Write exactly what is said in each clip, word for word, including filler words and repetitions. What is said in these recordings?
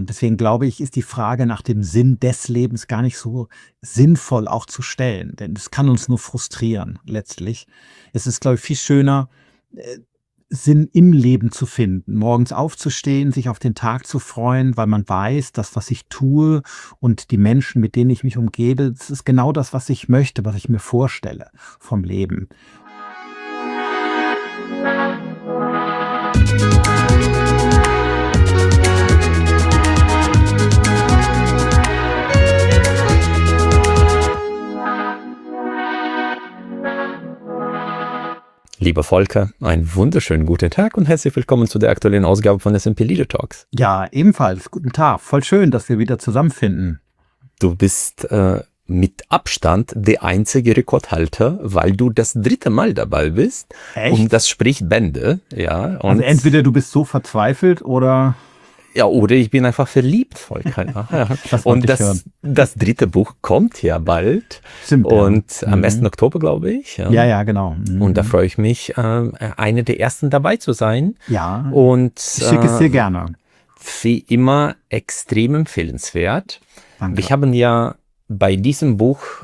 Und deswegen glaube ich, ist die Frage nach dem Sinn des Lebens gar nicht so sinnvoll auch zu stellen, denn es kann uns nur frustrieren letztlich. Es ist, glaube ich, viel schöner, äh, Sinn im Leben zu finden, morgens aufzustehen, sich auf den Tag zu freuen, weil man weiß, das, was ich tue und die Menschen, mit denen ich mich umgebe, das ist genau das, was ich möchte, was ich mir vorstelle vom Leben. Lieber Volker, einen wunderschönen guten Tag und herzlich willkommen zu der aktuellen Ausgabe von S and P Leader Talks. Ja, ebenfalls. Guten Tag. Voll schön, dass wir wieder zusammenfinden. Du bist äh, mit Abstand der einzige Rekordhalter, weil du das dritte Mal dabei bist. Echt? Und das spricht Bände. Ja, und Also entweder du bist so verzweifelt oder... Ja, oder ich bin einfach verliebt, Volker. Ja. Das wollte und ich das, hören. das dritte Buch kommt ja bald. Stimmt, ja. Und am Mhm. ersten Oktober, glaube ich. Ja, Ja, ja, genau. Mhm. Und da freue ich mich, äh, eine der ersten dabei zu sein. Ja, Und ich schicke es dir äh, gerne. wie immer extrem empfehlenswert. Danke. Wir haben ja bei diesem Buch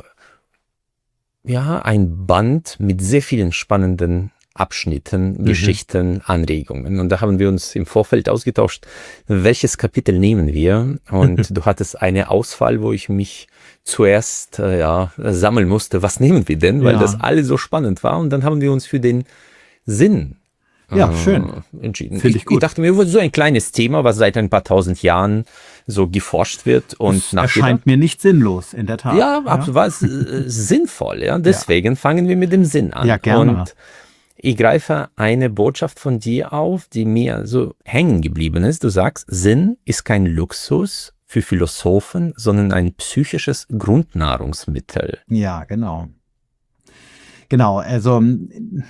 ja ein Band mit sehr vielen spannenden Abschnitten, Mhm. Geschichten, Anregungen. Und da haben wir uns im Vorfeld ausgetauscht, welches Kapitel nehmen wir. Und du hattest eine Auswahl, wo ich mich zuerst äh, ja, sammeln musste, was nehmen wir denn, weil Ja. das alles so spannend war. Und dann haben wir uns für den Sinn Ja, äh, schön. entschieden. Finde ich ich, gut. ich dachte mir, so ein kleines Thema, was seit ein paar tausend Jahren so geforscht wird und Das nachgedacht. erscheint mir nicht sinnlos, in der Tat. Ja, absolut, war es äh, sinnvoll. Ja? Deswegen fangen wir mit dem Sinn an. Ja, gerne. Und ich greife eine Botschaft von dir auf, die mir so hängen geblieben ist. Du sagst, Sinn ist kein Luxus für Philosophen, sondern ein psychisches Grundnahrungsmittel. Ja, genau. Genau, also m,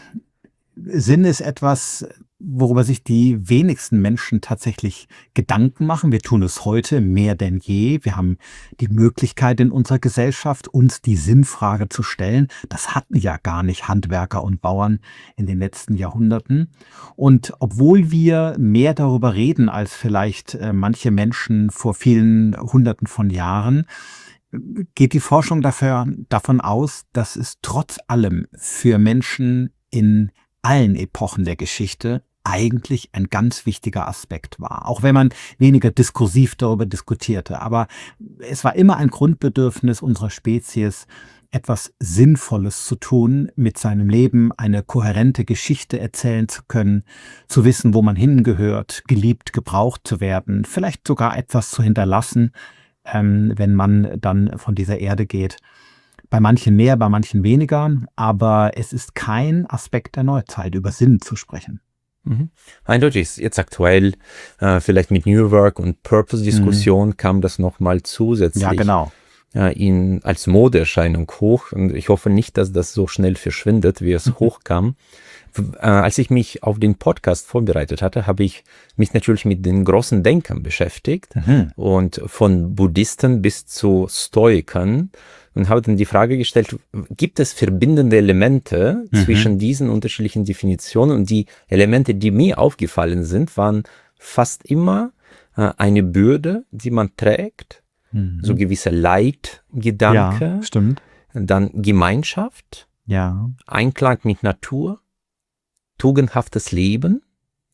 Sinn ist etwas, worüber sich die wenigsten Menschen tatsächlich Gedanken machen. Wir tun es heute mehr denn je. Wir haben die Möglichkeit in unserer Gesellschaft, uns die Sinnfrage zu stellen. Das hatten ja gar nicht Handwerker und Bauern in den letzten Jahrhunderten. Und obwohl wir mehr darüber reden als vielleicht äh, manche Menschen vor vielen Hunderten von Jahren, geht die Forschung dafür, davon aus, dass es trotz allem für Menschen in allen Epochen der Geschichte eigentlich ein ganz wichtiger Aspekt war. Auch wenn man weniger diskursiv darüber diskutierte. Aber es war immer ein Grundbedürfnis unserer Spezies, etwas Sinnvolles zu tun mit seinem Leben, eine kohärente Geschichte erzählen zu können, zu wissen, wo man hingehört, geliebt, gebraucht zu werden, vielleicht sogar etwas zu hinterlassen, ähm, wenn man dann von dieser Erde geht. Bei manchen mehr, bei manchen weniger, aber es ist kein Aspekt der Neuzeit, über Sinn zu sprechen. Mhm. Eindeutig ist jetzt aktuell, äh, vielleicht mit New Work und Purpose-Diskussion mhm. kam das nochmal zusätzlich Ja, genau. äh, in, als Modeerscheinung hoch. Und ich hoffe nicht, dass das so schnell verschwindet, wie es mhm. hochkam. Äh, als ich mich auf den Podcast vorbereitet hatte, habe ich mich natürlich mit den großen Denkern beschäftigt Mhm. und von Buddhisten bis zu Stoikern und habe dann die Frage gestellt, gibt es verbindende Elemente Mhm. zwischen diesen unterschiedlichen Definitionen? Und die Elemente, die mir aufgefallen sind, waren fast immer äh, eine Bürde, die man trägt, Mhm. so gewisse Leitgedanke, Ja, stimmt. dann Gemeinschaft, Ja. Einklang mit Natur, tugendhaftes Leben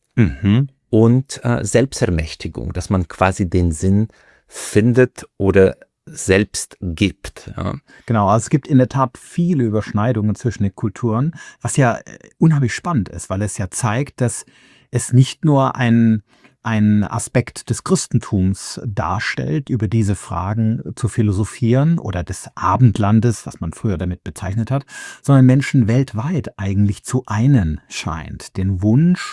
Mhm. und äh, Selbstermächtigung, dass man quasi den Sinn findet oder selbst gibt. Ja. Genau, also es gibt in der Tat viele Überschneidungen zwischen den Kulturen, was ja äh, unheimlich spannend ist, weil es ja zeigt, dass es nicht nur ein, ein Aspekt des Christentums darstellt, über diese Fragen zu philosophieren oder des Abendlandes, was man früher damit bezeichnet hat, sondern Menschen weltweit eigentlich zu einen scheint. Den Wunsch,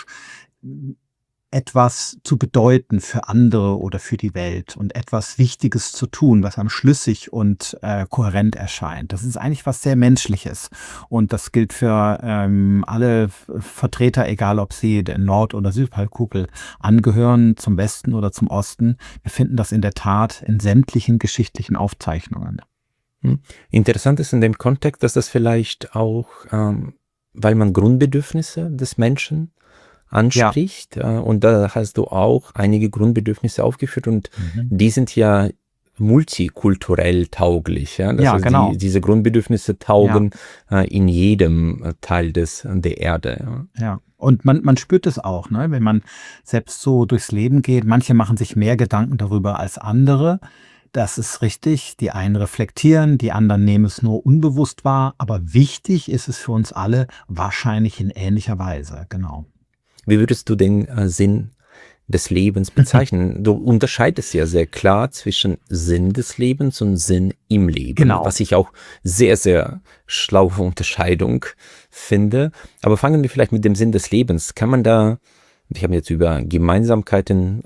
etwas zu bedeuten für andere oder für die Welt und etwas Wichtiges zu tun, was einem schlüssig und äh, kohärent erscheint. Das ist eigentlich was sehr Menschliches und das gilt für ähm, alle Vertreter, egal ob sie der Nord- oder Südhalbkugel angehören, zum Westen oder zum Osten. Wir finden das in der Tat in sämtlichen geschichtlichen Aufzeichnungen. Interessant ist in dem Kontext, dass das vielleicht auch, ähm, weil man Grundbedürfnisse des Menschen anspricht. Ja. Und da hast du auch einige Grundbedürfnisse aufgeführt und mhm. die sind ja multikulturell tauglich. Ja, das ja heißt, genau. Die, diese Grundbedürfnisse taugen ja. äh, in jedem Teil des, der Erde. Ja, ja. Und man, man spürt es auch, ne? Wenn man selbst so durchs Leben geht. Manche machen sich mehr Gedanken darüber als andere. Das ist richtig. Die einen reflektieren, die anderen nehmen es nur unbewusst wahr. Aber wichtig ist es für uns alle wahrscheinlich in ähnlicher Weise. Genau. Wie würdest du den äh, Sinn des Lebens bezeichnen? Du unterscheidest ja sehr klar zwischen Sinn des Lebens und Sinn im Leben, genau. was ich auch sehr, sehr schlaue Unterscheidung finde. Aber fangen wir vielleicht mit dem Sinn des Lebens. Kann man da, ich habe jetzt über Gemeinsamkeiten,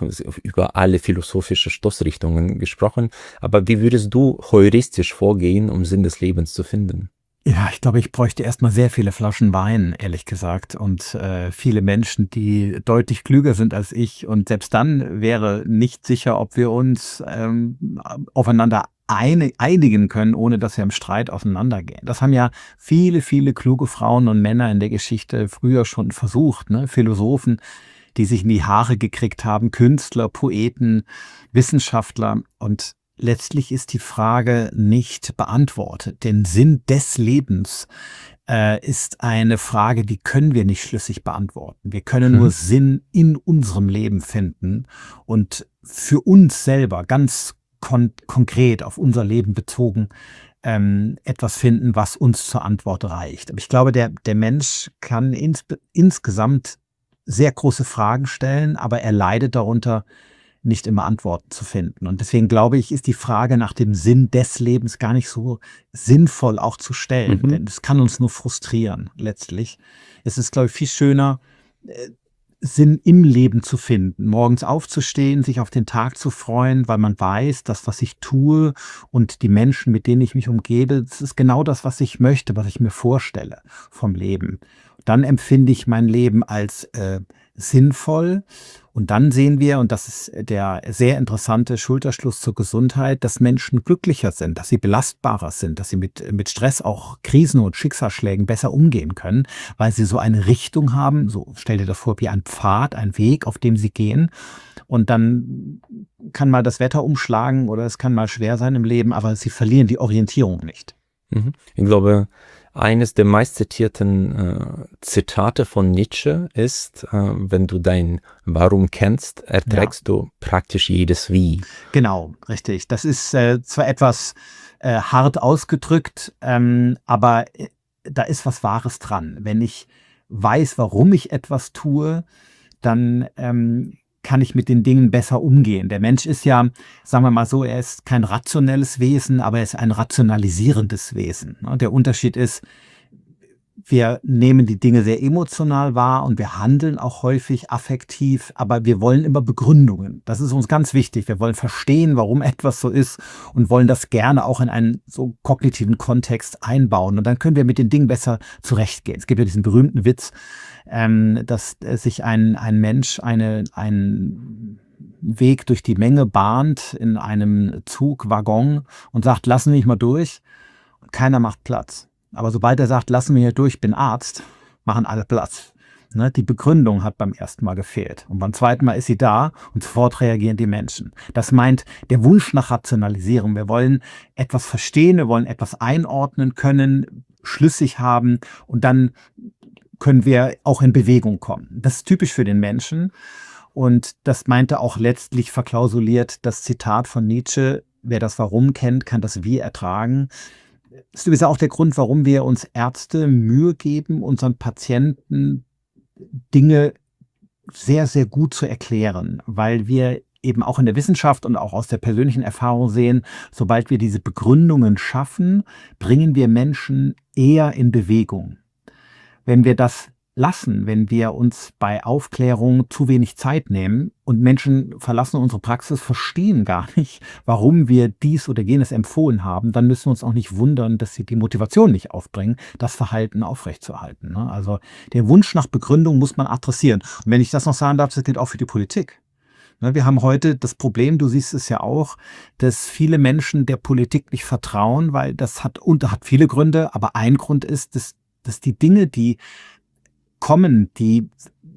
über alle philosophische Stoßrichtungen gesprochen, aber wie würdest du heuristisch vorgehen, um Sinn des Lebens zu finden? Ja, ich glaube, ich bräuchte erstmal sehr viele Flaschen Wein, ehrlich gesagt, und äh, viele Menschen, die deutlich klüger sind als ich. Und selbst dann wäre nicht sicher, ob wir uns ähm, aufeinander eine, einigen können, ohne dass wir im Streit auseinandergehen. Das haben ja viele, viele kluge Frauen und Männer in der Geschichte früher schon versucht, ne? Philosophen, die sich in die Haare gekriegt haben, Künstler, Poeten, Wissenschaftler. Und letztlich ist die Frage nicht beantwortet. Den Sinn des Lebens äh, ist eine Frage, die können wir nicht schlüssig beantworten. Wir können mhm. nur Sinn in unserem Leben finden und für uns selber ganz kon- konkret auf unser Leben bezogen ähm, etwas finden, was uns zur Antwort reicht. Aber ich glaube, der, der Mensch kann ins, insgesamt sehr große Fragen stellen, aber er leidet darunter, nicht immer Antworten zu finden. Und deswegen glaube ich, ist die Frage nach dem Sinn des Lebens gar nicht so sinnvoll auch zu stellen, mhm. denn es kann uns nur frustrieren letztlich. Es ist, glaube ich, viel schöner, äh, Sinn im Leben zu finden, morgens aufzustehen, sich auf den Tag zu freuen, weil man weiß, dass was ich tue und die Menschen, mit denen ich mich umgebe, das ist genau das, was ich möchte, was ich mir vorstelle vom Leben. Dann empfinde ich mein Leben als äh, sinnvoll. Und dann sehen wir, und das ist der sehr interessante Schulterschluss zur Gesundheit, dass Menschen glücklicher sind, dass sie belastbarer sind, dass sie mit, mit Stress, auch Krisen und Schicksalsschlägen besser umgehen können, weil sie so eine Richtung haben, so stell dir das vor, wie ein Pfad, ein Weg, auf dem sie gehen. Und dann kann mal das Wetter umschlagen oder es kann mal schwer sein im Leben, aber sie verlieren die Orientierung nicht. Ich glaube, eines der meistzitierten äh, Zitate von Nietzsche ist, äh, wenn du dein Warum kennst, erträgst ja. du praktisch jedes Wie. Genau, richtig. Das ist äh, zwar etwas äh, hart ausgedrückt, ähm, aber äh, da ist was Wahres dran. Wenn ich weiß, warum ich etwas tue, dann ähm, kann ich mit den Dingen besser umgehen. Der Mensch ist ja, sagen wir mal so, er ist kein rationelles Wesen, aber er ist ein rationalisierendes Wesen. Der Unterschied ist, wir nehmen die Dinge sehr emotional wahr und wir handeln auch häufig affektiv, aber wir wollen immer Begründungen. Das ist uns ganz wichtig. Wir wollen verstehen, warum etwas so ist und wollen das gerne auch in einen so kognitiven Kontext einbauen. Und dann können wir mit den Dingen besser zurechtgehen. Es gibt ja diesen berühmten Witz, ähm, dass sich ein, ein Mensch eine, einen Weg durch die Menge bahnt in einem Zug, Waggon und sagt, lassen Sie mich mal durch. Und keiner macht Platz. Aber sobald er sagt, lassen wir hier durch, ich bin Arzt, machen alle Platz. Ne, die Begründung hat beim ersten Mal gefehlt. Und beim zweiten Mal ist sie da und sofort reagieren die Menschen. Das meint der Wunsch nach Rationalisierung. Wir wollen etwas verstehen, wir wollen etwas einordnen können, schlüssig haben und dann können wir auch in Bewegung kommen. Das ist typisch für den Menschen. Und das meinte auch letztlich verklausuliert das Zitat von Nietzsche, wer das Warum kennt, kann das Wie ertragen. Das ist übrigens auch der Grund, warum wir uns Ärzte Mühe geben, unseren Patienten Dinge sehr, sehr gut zu erklären, weil wir eben auch in der Wissenschaft und auch aus der persönlichen Erfahrung sehen, sobald wir diese Begründungen schaffen, bringen wir Menschen eher in Bewegung. Wenn wir das lassen, wenn wir uns bei Aufklärung zu wenig Zeit nehmen und Menschen verlassen unsere Praxis, verstehen gar nicht, warum wir dies oder jenes empfohlen haben, dann müssen wir uns auch nicht wundern, dass sie die Motivation nicht aufbringen, das Verhalten aufrechtzuerhalten. Also den Wunsch nach Begründung muss man adressieren. Und wenn ich das noch sagen darf, das gilt auch für die Politik. Wir haben heute das Problem, du siehst es ja auch, dass viele Menschen der Politik nicht vertrauen, weil das hat, und hat viele Gründe, aber ein Grund ist, dass, dass die Dinge, die kommen, die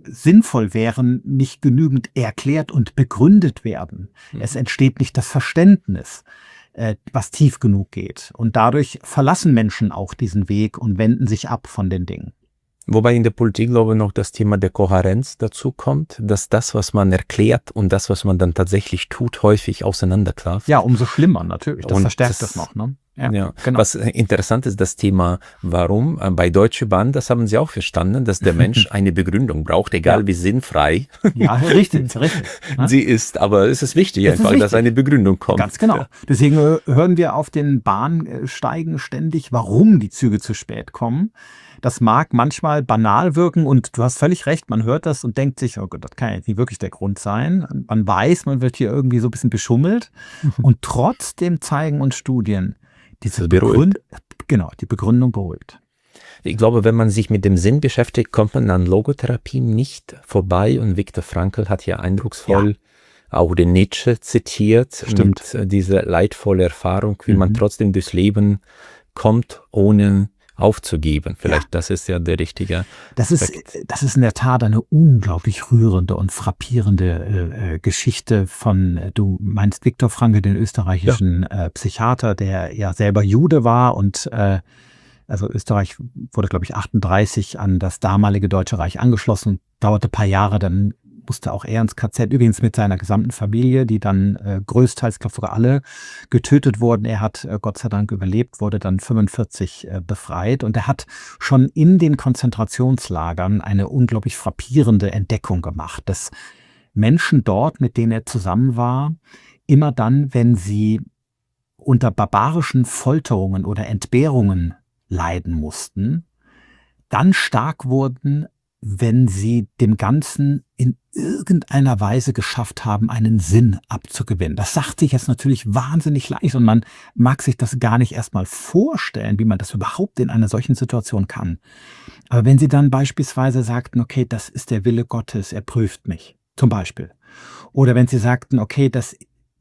sinnvoll wären, nicht genügend erklärt und begründet werden. Mhm. Es entsteht nicht das Verständnis, äh, was tief genug geht. Und dadurch verlassen Menschen auch diesen Weg und wenden sich ab von den Dingen. Wobei in der Politik, glaube ich, noch das Thema der Kohärenz dazu kommt, dass das, was man erklärt und das, was man dann tatsächlich tut, häufig auseinanderklafft. Ja, umso schlimmer natürlich. Das und verstärkt das, das noch. Ne? Ja, ja. Genau. Was interessant ist, das Thema Warum. Bei Deutsche Bahn, das haben sie auch verstanden, dass der Mensch eine Begründung braucht, egal ja. wie sinnfrei. Ja, richtig, richtig. Ne? Sie ist, aber es ist wichtig, es einfach, ist wichtig. dass eine Begründung kommt. Ganz genau. Ja. Deswegen hören wir auf den Bahnsteigen ständig, warum die Züge zu spät kommen. Das mag manchmal banal wirken und du hast völlig recht, man hört das und denkt sich, oh Gott, das kann jetzt nicht wirklich der Grund sein. Man weiß, man wird hier irgendwie so ein bisschen beschummelt und trotzdem zeigen uns Studien, diese Begründ- genau, die Begründung beruhigt. Ich glaube, wenn man sich mit dem Sinn beschäftigt, kommt man an Logotherapie nicht vorbei und Viktor Frankl hat ja eindrucksvoll ja. auch den Nietzsche zitiert. Stimmt. Mit dieser leidvolle Erfahrung, wie mhm. man trotzdem durchs Leben kommt, ohne aufzugeben. Vielleicht ja. das ist ja der richtige das ist, das ist in der Tat eine unglaublich rührende und frappierende äh, Geschichte von, du meinst Viktor Frankl, den österreichischen ja. äh, Psychiater, der ja selber Jude war und äh, also Österreich wurde, glaube ich, achtunddreißig an das damalige Deutsche Reich angeschlossen, dauerte ein paar Jahre, dann musste auch er ins K Z, übrigens mit seiner gesamten Familie, die dann äh, größtenteils, glaube sogar alle, getötet wurden. Er hat äh, Gott sei Dank überlebt, wurde dann fünfundvierzig äh, befreit und er hat schon in den Konzentrationslagern eine unglaublich frappierende Entdeckung gemacht, dass Menschen dort, mit denen er zusammen war, immer dann, wenn sie unter barbarischen Folterungen oder Entbehrungen leiden mussten, dann stark wurden, wenn sie dem Ganzen in irgendeiner Weise geschafft haben, einen Sinn abzugewinnen. Das sagt sich jetzt natürlich wahnsinnig leicht und man mag sich das gar nicht erstmal vorstellen, wie man das überhaupt in einer solchen Situation kann. Aber wenn sie dann beispielsweise sagten, okay, das ist der Wille Gottes, er prüft mich, zum Beispiel. Oder wenn sie sagten, okay, das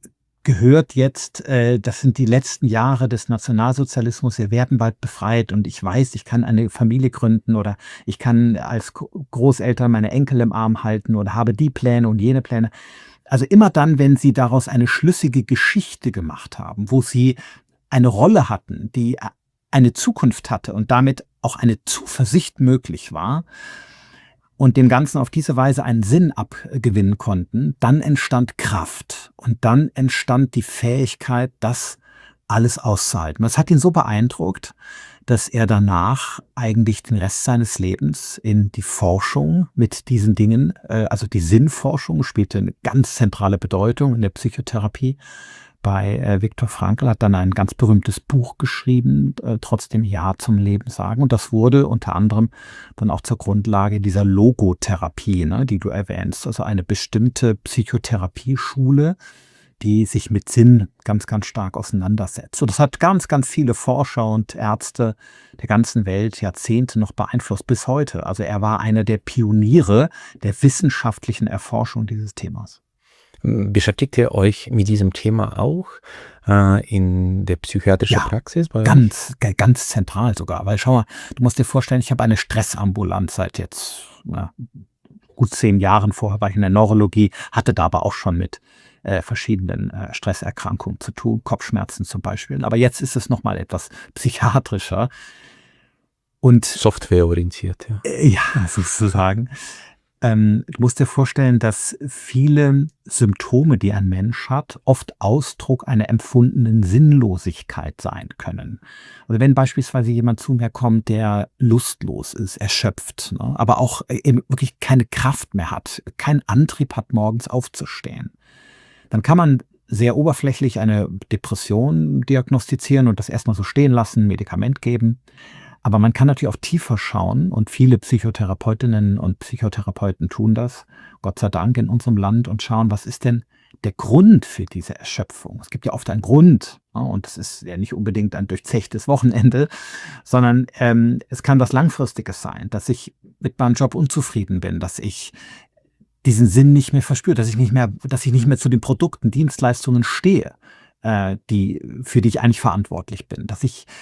gehört jetzt, äh, das sind die letzten Jahre des Nationalsozialismus, wir werden bald befreit und ich weiß, ich kann eine Familie gründen oder ich kann als Großeltern meine Enkel im Arm halten oder habe die Pläne und jene Pläne. Also immer dann, wenn sie daraus eine schlüssige Geschichte gemacht haben, wo sie eine Rolle hatten, die eine Zukunft hatte und damit auch eine Zuversicht möglich war, und dem Ganzen auf diese Weise einen Sinn abgewinnen konnten, dann entstand Kraft und dann entstand die Fähigkeit, das alles auszuhalten. Das hat ihn so beeindruckt, dass er danach eigentlich den Rest seines Lebens in die Forschung mit diesen Dingen, also die Sinnforschung spielte eine ganz zentrale Bedeutung in der Psychotherapie, bei äh, Viktor Frankl, hat dann ein ganz berühmtes Buch geschrieben, äh, trotzdem Ja zum Leben sagen. Und das wurde unter anderem dann auch zur Grundlage dieser Logotherapie, ne, die du erwähnst. Also eine bestimmte Psychotherapieschule, die sich mit Sinn ganz, ganz stark auseinandersetzt. Und das hat ganz, ganz viele Forscher und Ärzte der ganzen Welt Jahrzehnte noch beeinflusst, bis heute. Also er war einer der Pioniere der wissenschaftlichen Erforschung dieses Themas. Beschäftigt ihr euch mit diesem Thema auch äh, in der psychiatrischen ja, Praxis? Bei ganz, ganz zentral sogar. Weil schau mal, du musst dir vorstellen, ich habe eine Stressambulanz seit jetzt na, gut zehn Jahren. Vorher war ich in der Neurologie, hatte da aber auch schon mit äh, verschiedenen äh, Stresserkrankungen zu tun, Kopfschmerzen zum Beispiel. Aber jetzt ist es nochmal etwas psychiatrischer. Und softwareorientiert, ja. Äh, ja, sozusagen. Ähm, du musst dir vorstellen, dass viele Symptome, die ein Mensch hat, oft Ausdruck einer empfundenen Sinnlosigkeit sein können. Also wenn beispielsweise jemand zu mir kommt, der lustlos ist, erschöpft, ne, aber auch eben wirklich keine Kraft mehr hat, keinen Antrieb hat, morgens aufzustehen, dann kann man sehr oberflächlich eine Depression diagnostizieren und das erstmal so stehen lassen, Medikament geben. Aber man kann natürlich auch tiefer schauen und viele Psychotherapeutinnen und Psychotherapeuten tun das, Gott sei Dank in unserem Land, und schauen, was ist denn der Grund für diese Erschöpfung. Es gibt ja oft einen Grund, ja, und das ist ja nicht unbedingt ein durchzechtes Wochenende, sondern ähm, es kann was Langfristiges sein, dass ich mit meinem Job unzufrieden bin, dass ich diesen Sinn nicht mehr verspüre, dass ich nicht mehr, dass ich nicht mehr zu den Produkten, Dienstleistungen stehe, äh, die, für die ich eigentlich verantwortlich bin, dass ich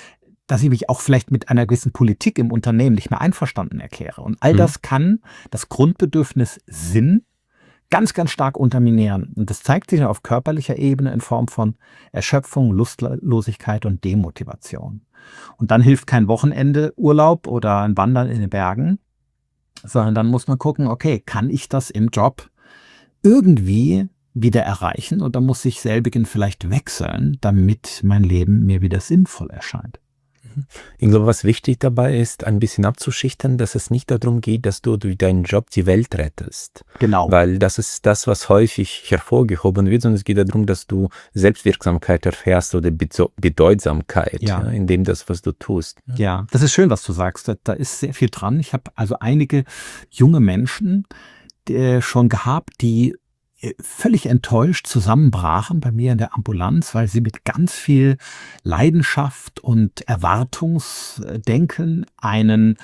dass ich mich auch vielleicht mit einer gewissen Politik im Unternehmen nicht mehr einverstanden erkläre. Und all Mhm. das kann das Grundbedürfnis Sinn ganz, ganz stark unterminieren. Und das zeigt sich auf körperlicher Ebene in Form von Erschöpfung, Lustlosigkeit und Demotivation. Und dann hilft kein Wochenende Urlaub oder ein Wandern in den Bergen, sondern dann muss man gucken, okay, kann ich das im Job irgendwie wieder erreichen oder muss ich selbigen vielleicht wechseln, damit mein Leben mir wieder sinnvoll erscheint? Ich glaube, was wichtig dabei ist, ein bisschen abzuschichten, dass es nicht darum geht, dass du durch deinen Job die Welt rettest. Genau. Weil das ist das, was häufig hervorgehoben wird, sondern es geht darum, dass du Selbstwirksamkeit erfährst oder Bedeutsamkeit, Ja. ja, in dem das, was du tust. Ja, das ist schön, was du sagst. Da, da ist sehr viel dran. Ich habe also einige junge Menschen äh, schon gehabt, die äh, völlig enttäuscht zusammenbrachen bei mir in der Ambulanz, weil sie mit ganz viel Leidenschaft und Erwartungsdenken einen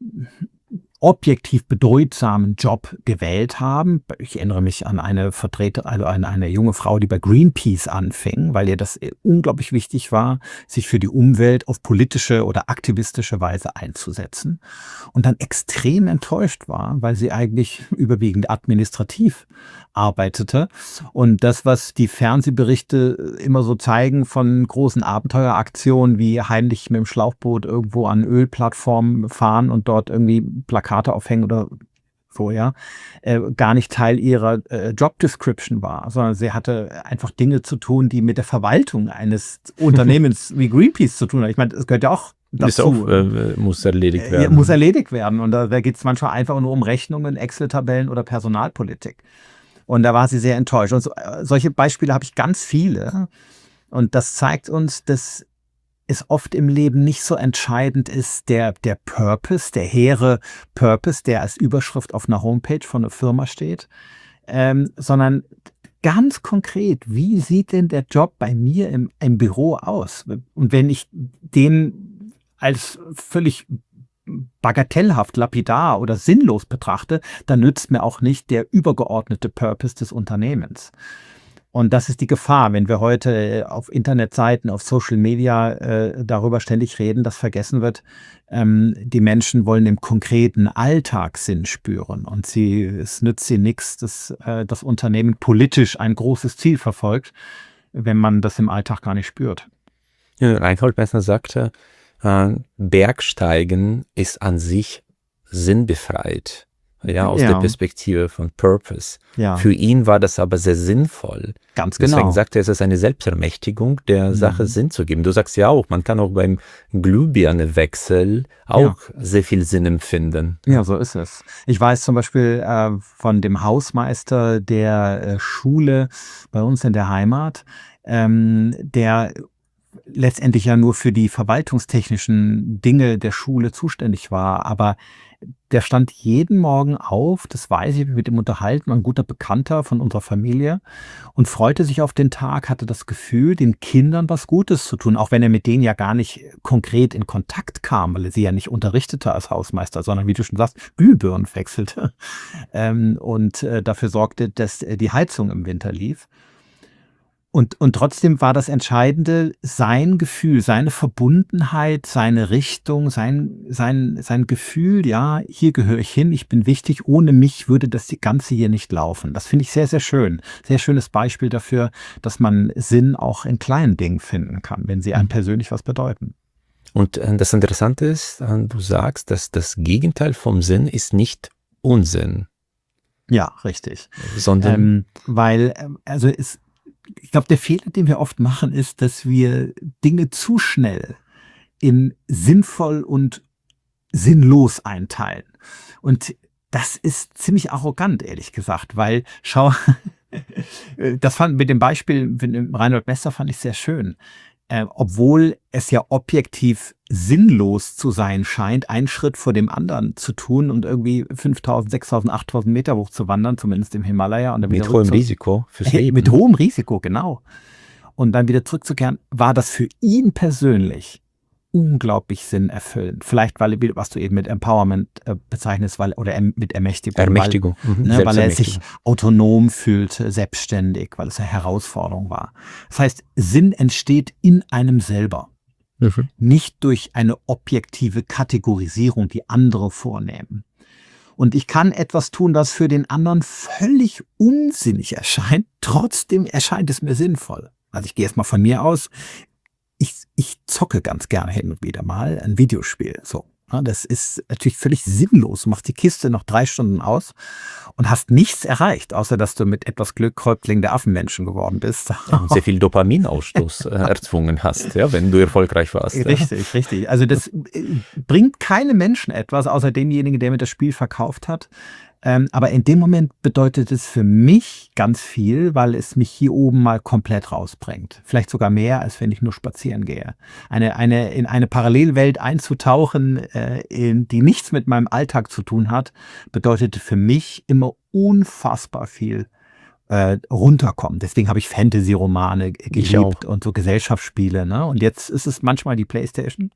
objektiv bedeutsamen Job gewählt haben. Ich erinnere mich an eine Vertreter, also an eine junge Frau, die bei Greenpeace anfing, weil ihr das unglaublich wichtig war, sich für die Umwelt auf politische oder aktivistische Weise einzusetzen. Und dann extrem enttäuscht war, weil sie eigentlich überwiegend administrativ arbeitete. Und das, was die Fernsehberichte immer so zeigen von großen Abenteueraktionen, wie heimlich mit dem Schlauchboot irgendwo an Ölplattformen fahren und dort irgendwie Plakate aufhängen oder so, ja, äh, gar nicht Teil ihrer äh, Job Description war, sondern sie hatte einfach Dinge zu tun, die mit der Verwaltung eines Unternehmens wie Greenpeace zu tun haben. Ich meine, das gehört ja auch Das dazu. auch, äh, muss erledigt werden. Ja, muss erledigt werden. Und da, da geht es manchmal einfach nur um Rechnungen, Excel-Tabellen oder Personalpolitik. Und da war sie sehr enttäuscht. Und so, solche Beispiele habe ich ganz viele. Und das zeigt uns, dass es oft im Leben nicht so entscheidend ist, der, der Purpose, der hehre Purpose, der als Überschrift auf einer Homepage von einer Firma steht, ähm, sondern ganz konkret, wie sieht denn der Job bei mir im, im Büro aus? Und wenn ich den als völlig bagatellhaft, lapidar oder sinnlos betrachte, dann nützt mir auch nicht der übergeordnete Purpose des Unternehmens. Und das ist die Gefahr, wenn wir heute auf Internetseiten, auf Social Media äh, darüber ständig reden, dass vergessen wird, ähm, die Menschen wollen im konkreten Alltag Sinn spüren. Und sie, es nützt sie nichts, dass äh, das Unternehmen politisch ein großes Ziel verfolgt, wenn man das im Alltag gar nicht spürt. Ja, Reinhold Messner sagte, äh, Bergsteigen ist an sich sinnbefreit. Ja, aus Ja. der Perspektive von Purpose. Ja, Für ihn war das aber sehr sinnvoll. ganz Deswegen genau. sagt er, es ist eine Selbstermächtigung, der Mhm. Sache Sinn zu geben. Du sagst ja auch, man kann auch beim Glühbirnewechsel auch sehr viel Sinn empfinden. Ja, so ist es. Ich weiß zum Beispiel äh, von dem Hausmeister der äh, Schule bei uns in der Heimat, ähm, der letztendlich ja nur für die verwaltungstechnischen Dinge der Schule zuständig war, aber der stand jeden Morgen auf, das weiß ich, mit ihm unterhalten, ein guter Bekannter von unserer Familie und freute sich auf den Tag, hatte das Gefühl, den Kindern was Gutes zu tun, auch wenn er mit denen ja gar nicht konkret in Kontakt kam, weil er sie ja nicht unterrichtete als Hausmeister, sondern wie du schon sagst, Glühbirnen wechselte ähm, und äh, dafür sorgte, dass äh, die Heizung im Winter lief. Und, und trotzdem war das Entscheidende sein Gefühl, seine Verbundenheit, seine Richtung, sein, sein, sein Gefühl, ja, hier gehöre ich hin, ich bin wichtig, ohne mich würde das Ganze hier nicht laufen. Das finde ich sehr, sehr schön. Sehr schönes Beispiel dafür, dass man Sinn auch in kleinen Dingen finden kann, wenn sie einem persönlich was bedeuten. Und äh, das Interessante ist, äh, du sagst, dass das Gegenteil vom Sinn ist nicht Unsinn, Ja, richtig. sondern Ähm, weil, ähm, also es ich glaube, der Fehler, den wir oft machen, ist, dass wir Dinge zu schnell in sinnvoll und sinnlos einteilen. Und das ist ziemlich arrogant, ehrlich gesagt, weil, schau, das fand mit dem Beispiel mit dem Reinhold Messner fand ich sehr schön. Äh, obwohl es ja objektiv sinnlos zu sein scheint, einen Schritt vor dem anderen zu tun und irgendwie fünftausend, sechstausend, achttausend Meter hoch zu wandern, zumindest im Himalaya. Und dann wieder mit hohem zurück- Risiko fürs Hey, Leben. mit hohem Risiko, genau. Und dann wieder zurückzukehren, war das für ihn persönlich unglaublich sinnerfüllend. Vielleicht, weil, was du eben mit Empowerment äh, bezeichnest, weil, oder em, mit Ermächtigung. Ermächtigung. Mhm. Weil, ne, weil er sich Selbstermächtigung. autonom fühlte, selbstständig, weil es eine Herausforderung war. Das heißt, Sinn entsteht in einem selber. Mhm. nicht durch eine objektive Kategorisierung, die andere vornehmen. Und ich kann etwas tun, das für den anderen völlig unsinnig erscheint, trotzdem erscheint es mir sinnvoll. Also ich gehe jetzt mal von mir aus, ich, ich zocke ganz gerne hin und wieder mal ein Videospiel. So, ja, das ist natürlich völlig sinnlos. Du machst die Kiste noch drei Stunden aus und hast nichts erreicht, außer dass du mit etwas Glück Häuptling der Affenmenschen geworden bist. Ja, und sehr viel Dopaminausstoß äh, erzwungen hast, ja, wenn du erfolgreich warst. Ja. Richtig, richtig. Also das äh, bringt keinem Menschen etwas, außer demjenigen, der mir das Spiel verkauft hat. Ähm, aber in dem Moment bedeutet es für mich ganz viel, weil es mich hier oben mal komplett rausbringt. Vielleicht sogar mehr, als wenn ich nur spazieren gehe. Eine, eine, in eine Parallelwelt einzutauchen, äh, in, die nichts mit meinem Alltag zu tun hat, bedeutete für mich immer unfassbar viel äh, runterkommen. Deswegen habe ich Fantasy-Romane Ich auch. geliebt und so Gesellschaftsspiele. Ne? Und jetzt ist es manchmal die PlayStation.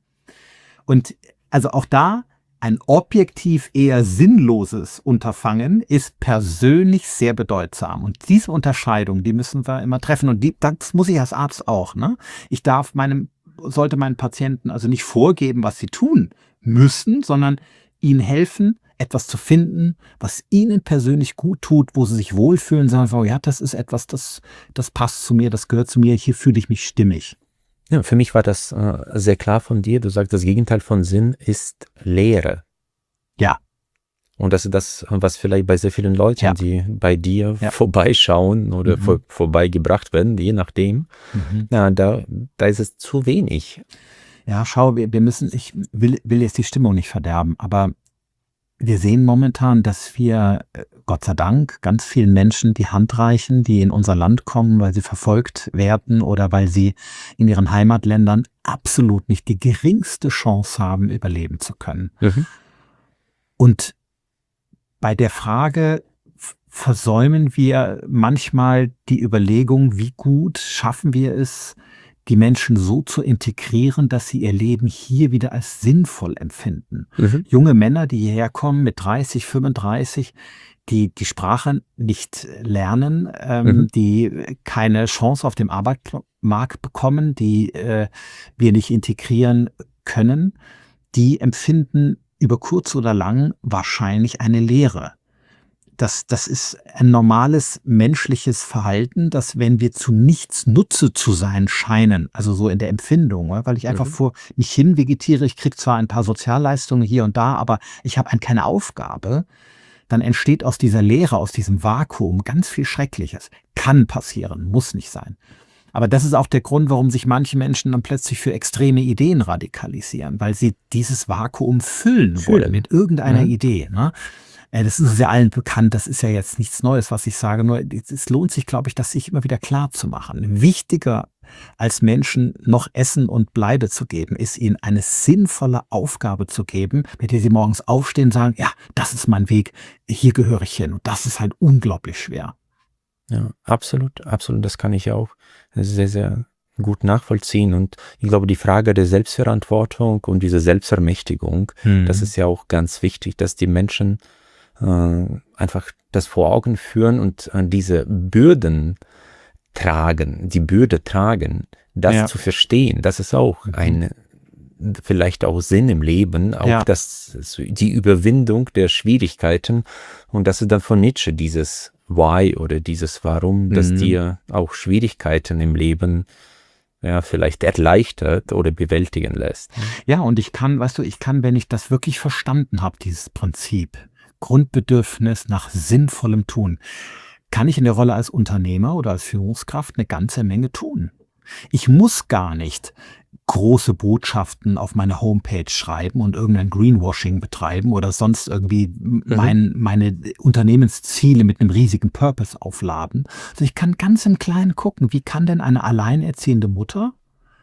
Und also auch da ein objektiv eher sinnloses Unterfangen ist persönlich sehr bedeutsam. Und diese Unterscheidung, die müssen wir immer treffen. Und die, das muss ich als Arzt auch. Ne? Ich darf meinem, sollte meinen Patienten also nicht vorgeben, was sie tun müssen, sondern ihnen helfen, etwas zu finden, was ihnen persönlich gut tut, wo sie sich wohlfühlen, sagen, oh ja, das ist etwas, das, das passt zu mir, das gehört zu mir, hier fühle ich mich stimmig. Ja, für mich war das äh, sehr klar von dir. Du sagst, das Gegenteil von Sinn ist Leere. Ja. Und das ist das, was vielleicht bei sehr vielen Leuten, Ja. die bei dir Ja. vorbeischauen oder Mhm. vor, vorbeigebracht werden, je nachdem, Mhm. na, da, da ist es zu wenig. Ja, schau, wir, wir müssen, ich will, will jetzt die Stimmung nicht verderben, aber wir sehen momentan, dass wir, äh, Gott sei Dank, ganz vielen Menschen die Hand reichen, die in unser Land kommen, weil sie verfolgt werden oder weil sie in ihren Heimatländern absolut nicht die geringste Chance haben, überleben zu können. Mhm. Und bei der Frage f- versäumen wir manchmal die Überlegung, wie gut schaffen wir es, die Menschen so zu integrieren, dass sie ihr Leben hier wieder als sinnvoll empfinden. Mhm. Junge Männer, die hierher kommen mit dreißig, fünfunddreißig, die die Sprache nicht lernen, ähm, Mhm. die keine Chance auf dem Arbeitsmarkt bekommen, die äh, wir nicht integrieren können, die empfinden über kurz oder lang wahrscheinlich eine Leere. Das, das ist ein normales menschliches Verhalten, dass wenn wir zu nichts Nutze zu sein scheinen, also so in der Empfindung, ja, weil ich einfach Mhm. vor mich hin vegetiere, ich kriege zwar ein paar Sozialleistungen hier und da, aber ich habe keine Aufgabe, dann entsteht aus dieser Leere, aus diesem Vakuum ganz viel Schreckliches. Kann passieren, muss nicht sein. Aber das ist auch der Grund, warum sich manche Menschen dann plötzlich für extreme Ideen radikalisieren, weil sie dieses Vakuum füllen wollen Füllen. mit irgendeiner Mhm. Idee. Ne? Äh, Das ist uns ja allen bekannt, das ist ja jetzt nichts Neues, was ich sage, nur es lohnt sich, glaube ich, das sich immer wieder klar zu machen. Wichtiger als Menschen noch Essen und Bleibe zu geben, ist ihnen eine sinnvolle Aufgabe zu geben, mit der sie morgens aufstehen und sagen, ja, das ist mein Weg, hier gehöre ich hin. Und das ist halt unglaublich schwer. Ja, absolut, absolut. Das kann ich auch sehr, sehr gut nachvollziehen. Und ich glaube, die Frage der Selbstverantwortung und diese Selbstermächtigung, das ist ja auch ganz wichtig, dass die Menschen äh, einfach das vor Augen führen und äh, diese Bürden tragen, die Bürde tragen, das Ja. zu verstehen, das ist auch Mhm. ein vielleicht auch Sinn im Leben, auch Ja. das, die Überwindung der Schwierigkeiten, und das ist dann von Nietzsche dieses Why oder dieses Warum, das Mhm. dir auch Schwierigkeiten im Leben ja vielleicht erleichtert oder bewältigen lässt. Ja, und ich kann, weißt du, ich kann, wenn ich das wirklich verstanden habe, dieses Prinzip, Grundbedürfnis nach sinnvollem Tun, kann ich in der Rolle als Unternehmer oder als Führungskraft eine ganze Menge tun. Ich muss gar nicht große Botschaften auf meine Homepage schreiben und irgendein Greenwashing betreiben oder sonst irgendwie mein, meine Unternehmensziele mit einem riesigen Purpose aufladen. Also ich kann ganz im Kleinen gucken, wie kann denn eine alleinerziehende Mutter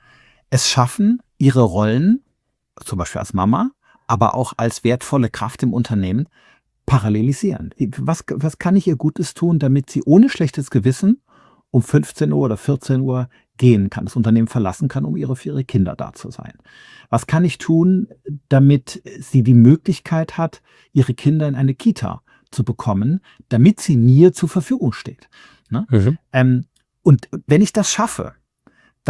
es schaffen, ihre Rollen, zum Beispiel als Mama, aber auch als wertvolle Kraft im Unternehmen, parallelisieren. Was, was kann ich ihr Gutes tun, damit sie ohne schlechtes Gewissen um fünfzehn Uhr oder vierzehn Uhr gehen kann, das Unternehmen verlassen kann, um ihre, für ihre Kinder da zu sein? Was kann ich tun, damit sie die Möglichkeit hat, ihre Kinder in eine Kita zu bekommen, damit sie mir zur Verfügung steht? Ne? Mhm. Ähm, und wenn ich das schaffe, dann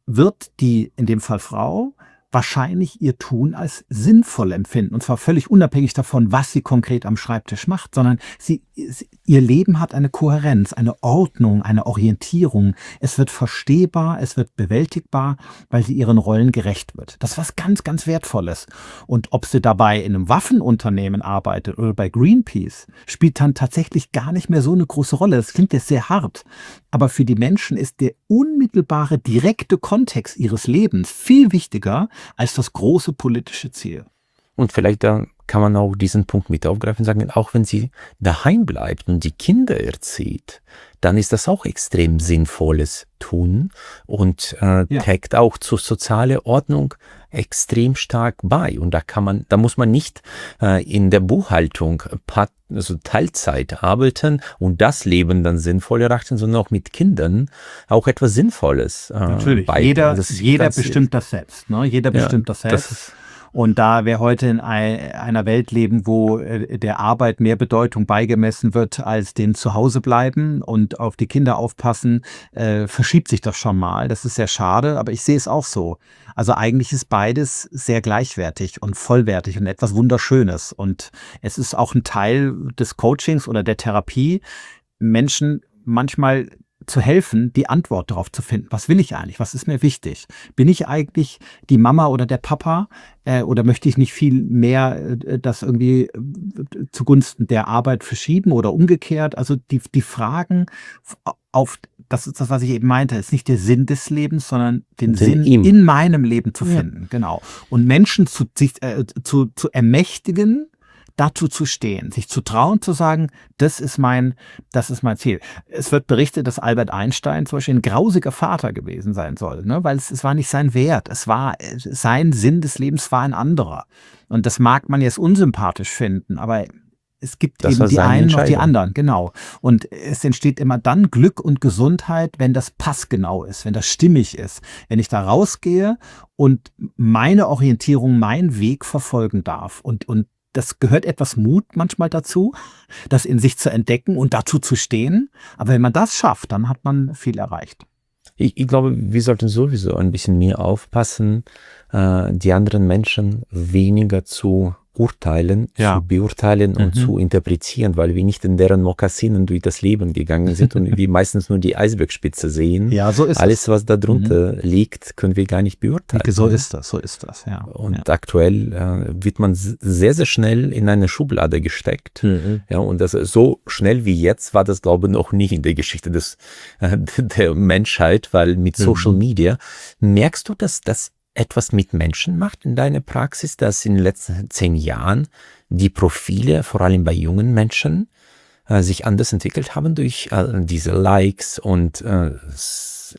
wird die, in dem Fall Frau, wahrscheinlich ihr Tun als sinnvoll empfinden. Und zwar völlig unabhängig davon, was sie konkret am Schreibtisch macht, sondern sie, sie, ihr Leben hat eine Kohärenz, eine Ordnung, eine Orientierung. Es wird verstehbar, es wird bewältigbar, weil sie ihren Rollen gerecht wird. Das ist was ganz, ganz Wertvolles. Und ob sie dabei in einem Waffenunternehmen arbeitet oder bei Greenpeace, spielt dann tatsächlich gar nicht mehr so eine große Rolle. Das klingt jetzt sehr hart. Aber für die Menschen ist der unmittelbare, direkte Kontext ihres Lebens viel wichtiger als das große politische Ziel. Und vielleicht da kann man auch diesen Punkt mit aufgreifen und sagen, auch wenn sie daheim bleibt und die Kinder erzieht, dann ist das auch extrem sinnvolles Tun und äh, Ja. trägt auch zur sozialen Ordnung extrem stark bei. Und da kann man, da muss man nicht äh, in der Buchhaltung part, also Teilzeit arbeiten und das Leben dann sinnvoll erachten, sondern auch mit Kindern auch etwas Sinnvolles. Äh, Natürlich, bei, jeder, das ist jeder ganz- bestimmt das selbst. Ne? Jeder Ja, bestimmt das selbst. das- Und da wir heute in ei- einer Welt leben, wo äh, der Arbeit mehr Bedeutung beigemessen wird als dem Zuhause bleiben und auf die Kinder aufpassen, äh, verschiebt sich das schon mal. Das ist sehr schade, aber ich sehe es auch so. Also eigentlich ist beides sehr gleichwertig und vollwertig und etwas Wunderschönes. Und es ist auch ein Teil des Coachings oder der Therapie, Menschen manchmal zu helfen, die Antwort darauf zu finden. Was will ich eigentlich? Was ist mir wichtig? Bin ich eigentlich die Mama oder der Papa? Äh, oder möchte ich nicht viel mehr äh, das irgendwie äh, zugunsten der Arbeit verschieben oder umgekehrt? Also die, die Fragen auf, das ist das, was ich eben meinte, ist nicht der Sinn des Lebens, sondern den Den Sinn ihm. in meinem Leben zu Ja. finden. Genau. Und Menschen zu, sich, äh, zu, zu ermächtigen, dazu zu stehen, sich zu trauen, zu sagen, das ist mein, das ist mein Ziel. Es wird berichtet, dass Albert Einstein zum Beispiel ein grausiger Vater gewesen sein soll, ne? Weil es, es war nicht sein Wert. Es war, sein Sinn des Lebens war ein anderer. Und das mag man jetzt unsympathisch finden, aber es gibt Das eben war die seine einen noch die Entscheidung. anderen, genau. Und es entsteht immer dann Glück und Gesundheit, wenn das passgenau ist, wenn das stimmig ist, wenn ich da rausgehe und meine Orientierung, meinen Weg verfolgen darf. Und, und das gehört etwas Mut manchmal dazu, das in sich zu entdecken und dazu zu stehen. Aber wenn man das schafft, dann hat man viel erreicht. Ich, ich glaube, wir sollten sowieso ein bisschen mehr aufpassen, äh, die anderen Menschen weniger zu urteilen, Ja. zu beurteilen und Mhm. zu interpretieren, weil wir nicht in deren Mokassinen durch das Leben gegangen sind und wir meistens nur die Eisbergspitze sehen. Ja, so ist Alles, es. was da drunter liegt, können wir gar nicht beurteilen. So ist das, so ist das, ja. Und ja. aktuell äh, wird man s- sehr, sehr schnell in eine Schublade gesteckt. Mhm. Ja, und das so schnell wie jetzt war das, glaube ich, noch nicht in der Geschichte des, äh, der Menschheit, weil mit Social Mhm. Media merkst du, dass das etwas mit Menschen macht in deiner Praxis, dass in den letzten zehn Jahren die Profile, vor allem bei jungen Menschen, äh, sich anders entwickelt haben durch äh, diese Likes und äh, s-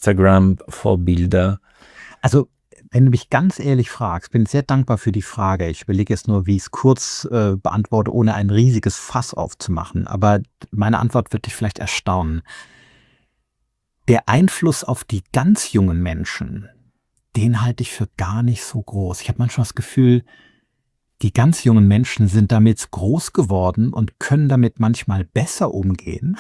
Instagram-Vorbilder. Also, wenn du mich ganz ehrlich fragst, bin ich sehr dankbar für die Frage. Ich überlege jetzt nur, wie ich es kurz äh, beantworte, ohne ein riesiges Fass aufzumachen. Aber meine Antwort wird dich vielleicht erstaunen. Der Einfluss auf die ganz jungen Menschen, den halte ich für gar nicht so groß. Ich habe manchmal das Gefühl, die ganz jungen Menschen sind damit groß geworden und können damit manchmal besser umgehen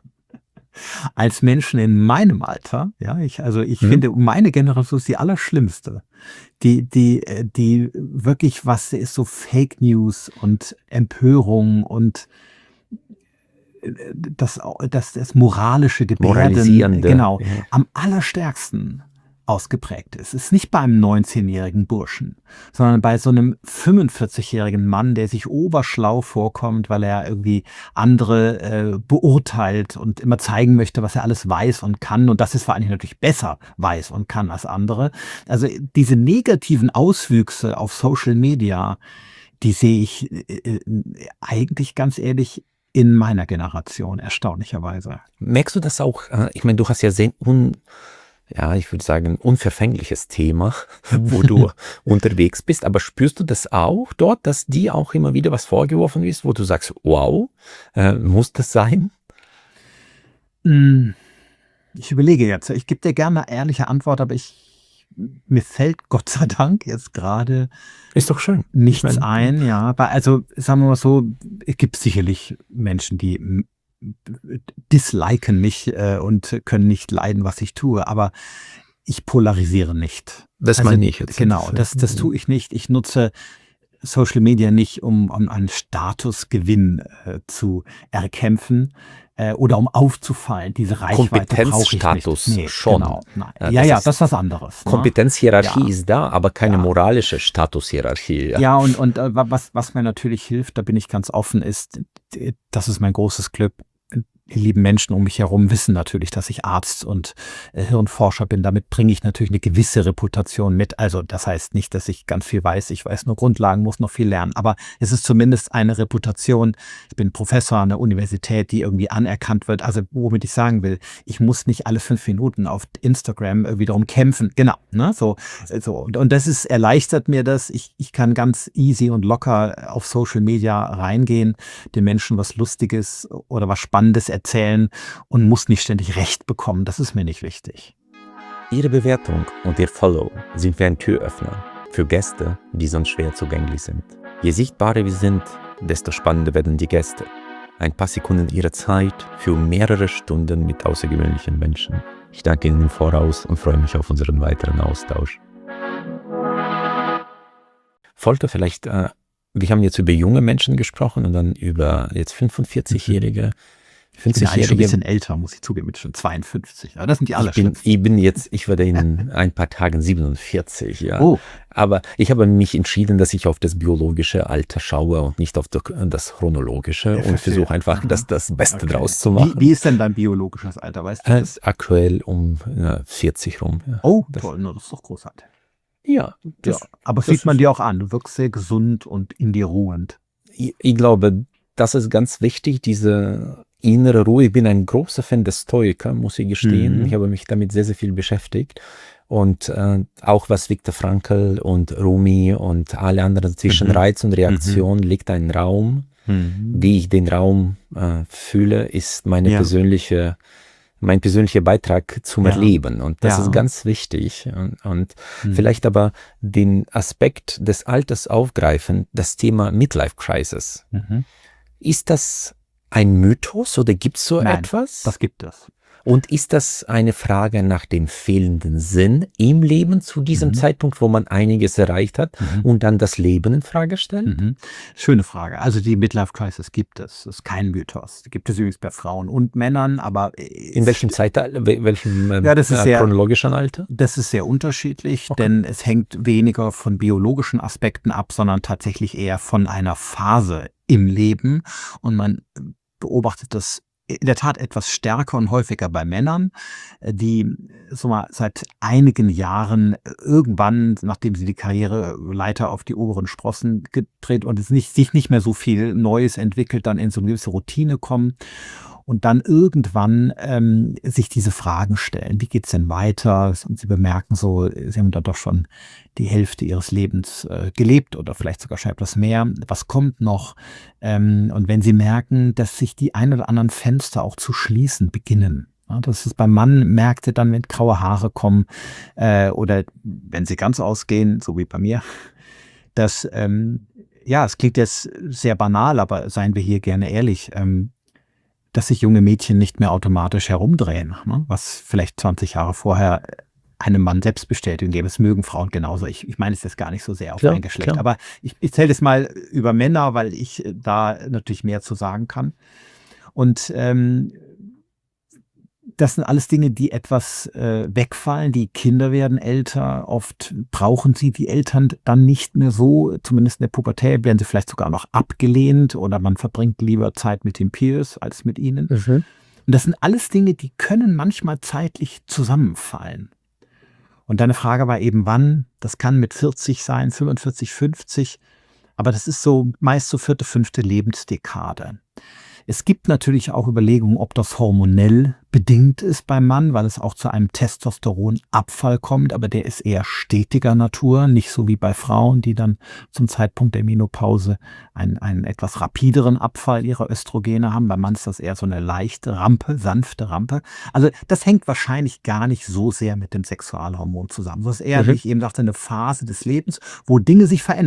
als Menschen in meinem Alter. Ja, ich, also ich Mhm. finde, meine Generation ist die allerschlimmste. Die, die, äh, die wirklich, was ist so Fake News und Empörung und äh, das, das, das moralische Gebärden, Moralisierende. genau, Ja. am allerstärksten ausgeprägt ist. Es ist nicht beim neunzehnjährigen Burschen, sondern bei so einem fünfundvierzigjährigen Mann, der sich oberschlau vorkommt, weil er irgendwie andere äh, beurteilt und immer zeigen möchte, was er alles weiß und kann. Und das ist vor allen Dingen natürlich besser weiß und kann als andere. Also diese negativen Auswüchse auf Social Media, die sehe ich äh, äh, eigentlich ganz ehrlich in meiner Generation, erstaunlicherweise. Merkst du das auch? äh, Ich meine, du hast ja sehr un, ja, ich würde sagen, unverfängliches Thema, wo du unterwegs bist, aber spürst du das auch dort, dass dir auch immer wieder was vorgeworfen ist, wo du sagst, wow, äh, muss das sein? Mm, Ich überlege jetzt. Ich gebe dir gerne eine ehrliche Antwort, aber ich, mir fällt Gott sei Dank jetzt gerade Ist doch schön. nichts Ich meine, ein. Ja, aber also sagen wir mal so, es gibt sicherlich Menschen, die mm, disliken mich äh, und können nicht leiden, was ich tue. Aber ich polarisiere nicht. Das Also, meine ich jetzt. genau, das, das tue ich nicht. Ich nutze Social Media nicht, um, um einen Statusgewinn äh, zu erkämpfen äh, oder um aufzufallen. Diese Reichweite brauche ich nicht. Kompetenzstatus Nee, schon. genau, nein. Ja, Ja, das ja, ist- das ist was anderes. Ne? Kompetenzhierarchie Ja. ist da, aber keine Ja. moralische Statushierarchie. Ja. Ja, und, und äh, wa- was, was mir natürlich hilft, da bin ich ganz offen, ist, d- das ist mein großes Glück. Die lieben Menschen um mich herum wissen natürlich, dass ich Arzt und äh, Hirnforscher bin. Damit bringe ich natürlich eine gewisse Reputation mit. Also das heißt nicht, dass ich ganz viel weiß. Ich weiß nur Grundlagen, muss noch viel lernen. Aber es ist zumindest eine Reputation. Ich bin Professor an der Universität, die irgendwie anerkannt wird. Also womit ich sagen will, ich muss nicht alle fünf Minuten auf Instagram irgendwie darum kämpfen. Genau, ne? So, so. Und, und das ist, erleichtert mir das. Ich, ich kann ganz easy und locker auf Social Media reingehen, den Menschen was Lustiges oder was Spannendes erzählen und muss nicht ständig Recht bekommen. Das ist mir nicht wichtig. Ihre Bewertung und Ihr Follow sind wie ein Türöffner für Gäste, die sonst schwer zugänglich sind. Je sichtbarer wir sind, desto spannender werden die Gäste. Ein paar Sekunden Ihrer Zeit für mehrere Stunden mit außergewöhnlichen Menschen. Ich danke Ihnen im Voraus und freue mich auf unseren weiteren Austausch. Volker, vielleicht, äh, wir haben jetzt über junge Menschen gesprochen und dann über jetzt fünfundvierzig-Jährige. Ich bin ja eigentlich schon ein bisschen fünfzig-Jährige. älter, muss ich zugeben, mit schon zweiundfünfzig. Aber das sind die Ich bin, allerschlimmsten. ich bin jetzt, ich werde in ein paar Tagen siebenundvierzig, ja. Oh, Aber ich habe mich entschieden, dass ich auf das biologische Alter schaue und nicht auf das chronologische Ja, und verstehe. versuche einfach Mhm. das, das Beste okay. draus zu Wie, machen. wie ist denn dein biologisches Alter, weißt du Äh, das? aktuell um äh, vierzig rum. Ja. Oh, das, toll, no, das ist doch großartig. Ja, das, Ja, aber das sieht man ist- dir auch an, du wirkst sehr gesund und in dir ruhend. ich, ich glaube, das ist ganz wichtig, diese innere Ruhe. Ich bin ein großer Fan des Stoiker, muss ich gestehen. Mhm. Ich habe mich damit sehr, sehr viel beschäftigt. Und äh, auch was Viktor Frankl und Rumi und alle anderen zwischen Mhm. Reiz und Reaktion liegt ein Raum. Mhm. Wie ich den Raum äh, fühle, ist meine Ja. persönliche, mein persönlicher Beitrag zum Ja. Erleben. Und das Ja. ist ganz wichtig. Und, und Mhm. vielleicht aber den Aspekt des Alters aufgreifen, das Thema Midlife Crisis. Mhm. Ist das ein Mythos oder gibt es so Nein, etwas? Das gibt es. Und ist das eine Frage nach dem fehlenden Sinn im Leben zu diesem Mhm. Zeitpunkt, wo man einiges erreicht hat Mhm. und dann das Leben in Frage stellt? Mhm. Schöne Frage. Also die Midlife Crisis gibt es. Das ist kein Mythos. Die gibt es übrigens bei Frauen und Männern, aber In welchem Zeitalter, wel- welchem ähm, Ja, das ist äh, sehr- chronologischen Alter? Das ist sehr unterschiedlich, Okay. denn es hängt weniger von biologischen Aspekten ab, sondern tatsächlich eher von einer Phase im Leben. Und man beobachtet das in der Tat etwas stärker und häufiger bei Männern, die so mal seit einigen Jahren irgendwann, nachdem sie die Karriereleiter auf die oberen Sprossen gedreht und es nicht, sich nicht mehr so viel Neues entwickelt, dann in so eine gewisse Routine kommen und dann irgendwann ähm, sich diese Fragen stellen. Wie geht's denn weiter? Und sie bemerken so, sie haben da doch schon die Hälfte ihres Lebens äh, gelebt oder vielleicht sogar schon etwas mehr. Was kommt noch? Ähm, und wenn sie merken, dass sich die ein oder anderen Fenster auch zu schließen beginnen. Ja, das ist beim Mann, merkte dann, wenn graue Haare kommen äh, oder wenn sie ganz ausgehen, so wie bei mir, dass, ähm, ja, es klingt jetzt sehr banal, aber seien wir hier gerne ehrlich, ähm, dass sich junge Mädchen nicht mehr automatisch herumdrehen, ne? Was vielleicht zwanzig Jahre vorher einem Mann Selbstbestätigung gäbe. Es mögen Frauen genauso. Ich, ich meine es jetzt gar nicht so sehr auf Klar, ein Geschlecht. klar. Aber ich, ich zähle das mal über Männer, weil ich da natürlich mehr zu sagen kann. Und ähm, das sind alles Dinge, die etwas äh, wegfallen. Die Kinder werden älter. Oft brauchen sie die Eltern dann nicht mehr so. Zumindest in der Pubertät werden sie vielleicht sogar noch abgelehnt oder man verbringt lieber Zeit mit den Peers als mit ihnen. Mhm. Und das sind alles Dinge, die können manchmal zeitlich zusammenfallen. Und deine Frage war eben, wann? Das kann mit vierzig sein, fünfundvierzig, fünfzig. Aber das ist so meist so vierte, fünfte Lebensdekade. Es gibt natürlich auch Überlegungen, ob das hormonell bedingt ist beim Mann, weil es auch zu einem Testosteronabfall kommt, aber der ist eher stetiger Natur, nicht so wie bei Frauen, die dann zum Zeitpunkt der Menopause einen, einen etwas rapideren Abfall ihrer Östrogene haben. Beim Mann ist das eher so eine leichte Rampe, sanfte Rampe. Also das hängt wahrscheinlich gar nicht so sehr mit dem Sexualhormon zusammen. Das ist eher, Mhm. wie ich eben sagte, eine Phase des Lebens, wo Dinge sich verändern.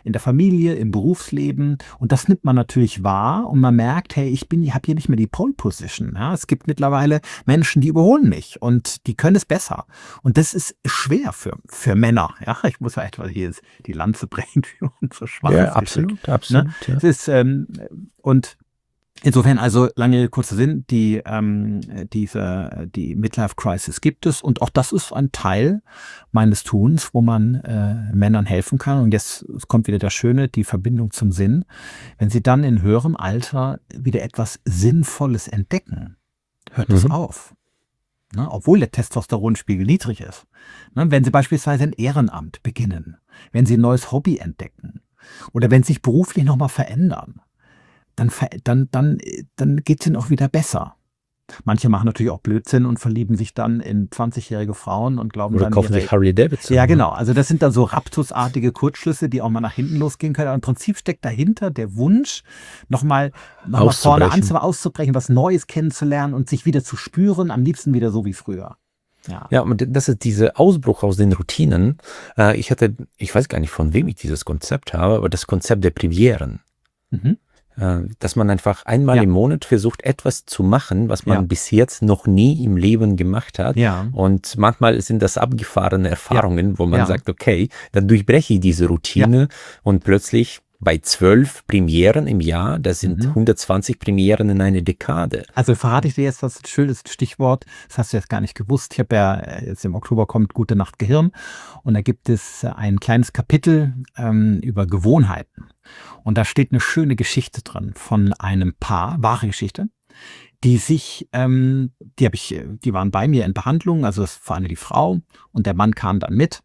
in der Familie, im Berufsleben. Und das nimmt man natürlich wahr und man merkt, hey, ich bin, ich habe hier nicht mehr die Pole Position. Ja? Es gibt mittlerweile Menschen, die überholen mich und die können es besser. Und das ist schwer für, für Männer. Ja? Ich muss ja etwa hier die Lanze brechen für unsere Schwachen. Ja, absolut, absolut. Ne? Ja. Es ist, ähm, und insofern, also lange kurzer Sinn, die, ähm, diese, die Midlife-Crisis gibt es und auch das ist ein Teil meines Tuns, wo man äh, Männern helfen kann. Und jetzt kommt wieder das Schöne, die Verbindung zum Sinn. Wenn sie dann in höherem Alter wieder etwas Sinnvolles entdecken, hört es Mhm. auf. Ne? Obwohl der Testosteronspiegel niedrig ist. Ne? Wenn sie beispielsweise ein Ehrenamt beginnen, wenn sie ein neues Hobby entdecken oder wenn sie sich beruflich nochmal verändern, dann, dann, dann, dann geht es ihnen auch wieder besser. Manche machen natürlich auch Blödsinn und verlieben sich dann in zwanzigjährige Frauen und glauben Oder dann kaufen ihre, sich Harley Davidson. ja, genau. Also das sind dann so Raptusartige Kurzschlüsse, die auch mal nach hinten losgehen können. Aber im Prinzip steckt dahinter der Wunsch, nochmal noch mal vorne Auszubrechen. anzu, auszubrechen, was Neues kennenzulernen und sich wieder zu spüren, am liebsten wieder so wie früher. Ja, Ja, und das ist dieser Ausbruch aus den Routinen. Äh, ich hatte, ich weiß gar nicht, von wem ich dieses Konzept habe, aber das Konzept der Premieren. Mhm. Äh, dass man einfach einmal Ja. im Monat versucht, etwas zu machen, was man Ja. bis jetzt noch nie im Leben gemacht hat. Ja. Und manchmal sind das abgefahrene Erfahrungen, wo man Ja. sagt, okay, dann durchbreche ich diese Routine und plötzlich bei zwölf Premieren im Jahr, das sind Mhm. hundertzwanzig Premieren in eine Dekade. Also verrate ich dir jetzt das schönes Stichwort, das hast du jetzt gar nicht gewusst. Ich habe ja, äh, jetzt im Oktober kommt Gute Nacht Gehirn und da gibt es äh, ein kleines Kapitel ähm, über Gewohnheiten. Und da steht eine schöne Geschichte drin von einem Paar, wahre Geschichte, die sich, ähm, die habe ich, äh, die waren bei mir in Behandlung, also das war eine die Frau und der Mann kam dann mit.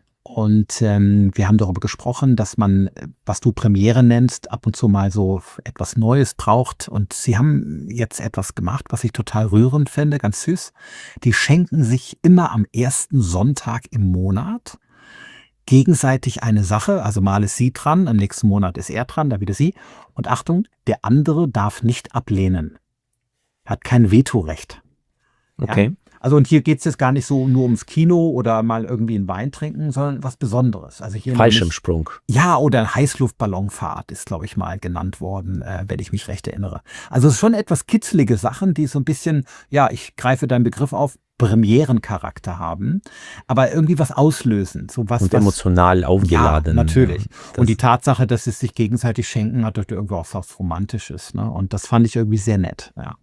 Und ähm, wir haben darüber gesprochen, dass man, äh, was du Premiere nennst, ab und zu mal so etwas Neues braucht. Und sie haben jetzt etwas gemacht, was ich total rührend finde, ganz süß. Die schenken sich immer am ersten Sonntag im Monat gegenseitig eine Sache. Also mal ist sie dran, am nächsten Monat ist er dran, da wieder sie. Und Achtung, der andere darf nicht ablehnen. Hat kein Vetorecht. Okay. Also und hier geht es jetzt gar nicht so nur ums Kino oder mal irgendwie einen Wein trinken, sondern was Besonderes. Also hier nämlich- Fallschirmsprung. ja, oder Heißluftballonfahrt ist, glaube ich, mal genannt worden, äh, wenn ich mich recht erinnere. Also es ist schon etwas kitzelige Sachen, die so ein bisschen, ja, ich greife deinen Begriff auf, Premierencharakter haben, aber irgendwie was auslösen. So was, Und was, emotional aufgeladen. Ja, natürlich. Das- Und die Tatsache, dass sie es sich gegenseitig schenken, hat irgendwie auch was Romantisches. Ne? Und das fand ich irgendwie sehr nett. Ja.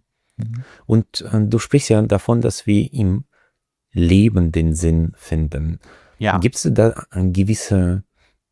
Und äh, du sprichst ja davon, dass wir im Leben den Sinn finden. Ja. Gibt es da gewisse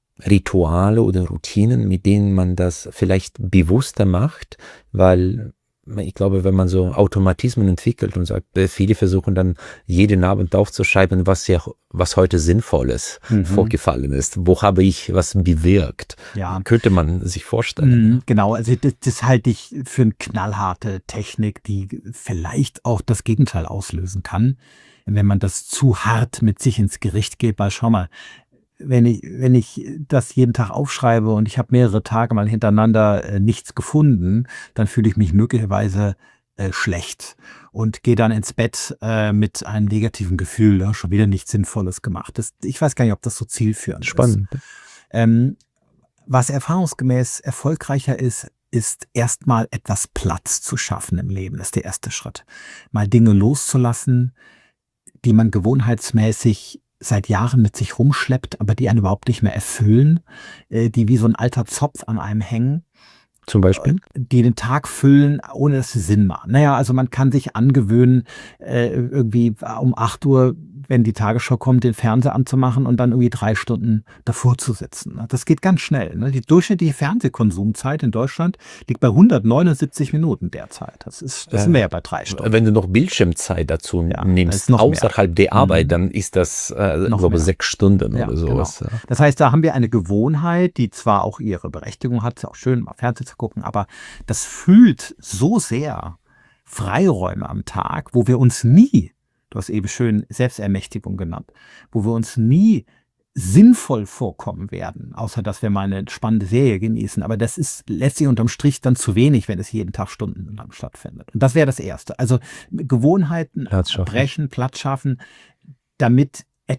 Rituale oder Routinen, mit denen man das vielleicht bewusster macht? Weil ich glaube, wenn man so Automatismen entwickelt und sagt, äh, viele versuchen dann jeden Abend aufzuschreiben, was ja, was heute Sinnvolles Mhm. vorgefallen ist. Wo habe ich was bewirkt? Ja. Könnte man sich vorstellen. Mhm, genau, also das, das halte ich für eine knallharte Technik, die vielleicht auch das Gegenteil auslösen kann, wenn man das zu hart mit sich ins Gericht geht. Weil schau mal, wenn ich, wenn ich das jeden Tag aufschreibe und ich habe mehrere Tage mal hintereinander äh, nichts gefunden, dann fühle ich mich möglicherweise äh, schlecht und gehe dann ins Bett äh, mit einem negativen Gefühl, ja, schon wieder nichts Sinnvolles gemacht. Das, ich weiß gar nicht, ob das so zielführend ist. Spannend. Ähm, was erfahrungsgemäß erfolgreicher ist, ist erstmal etwas Platz zu schaffen im Leben. Das ist der erste Schritt. Mal Dinge loszulassen, die man gewohnheitsmäßig seit Jahren mit sich rumschleppt, aber die einen überhaupt nicht mehr erfüllen, äh, die wie so ein alter Zopf an einem hängen, Zum Beispiel? die den Tag füllen, ohne dass sie Sinn machen. Naja, also man kann sich angewöhnen, äh, irgendwie um acht Uhr, wenn die Tagesschau kommt, den Fernseher anzumachen und dann irgendwie drei Stunden davor zu sitzen. Das geht ganz schnell. Ne? Die durchschnittliche Fernsehkonsumzeit in Deutschland liegt bei hundertneunundsiebzig Minuten derzeit. Das ist, das sind wir ja bei drei Stunden. Wenn du noch Bildschirmzeit dazu Ja, das nimmst, ist noch mehr. außerhalb der Arbeit, Mhm. dann ist das, äh, ich Noch glaube, mehr. sechs Stunden Ja, oder sowas. Ja. Das heißt, da haben wir eine Gewohnheit, die zwar auch ihre Berechtigung hat, ist auch schön, mal Fernsehen zu gucken, aber das fühlt so sehr Freiräume am Tag, wo wir uns nie, du hast eben schön Selbstermächtigung genannt, wo wir uns nie sinnvoll vorkommen werden, außer dass wir mal eine spannende Serie genießen. Aber das ist letztlich unterm Strich dann zu wenig, wenn es jeden Tag stundenlang stattfindet. Und das wäre das Erste. Also Gewohnheiten Platz schaffen. brechen, Platz schaffen, damit et-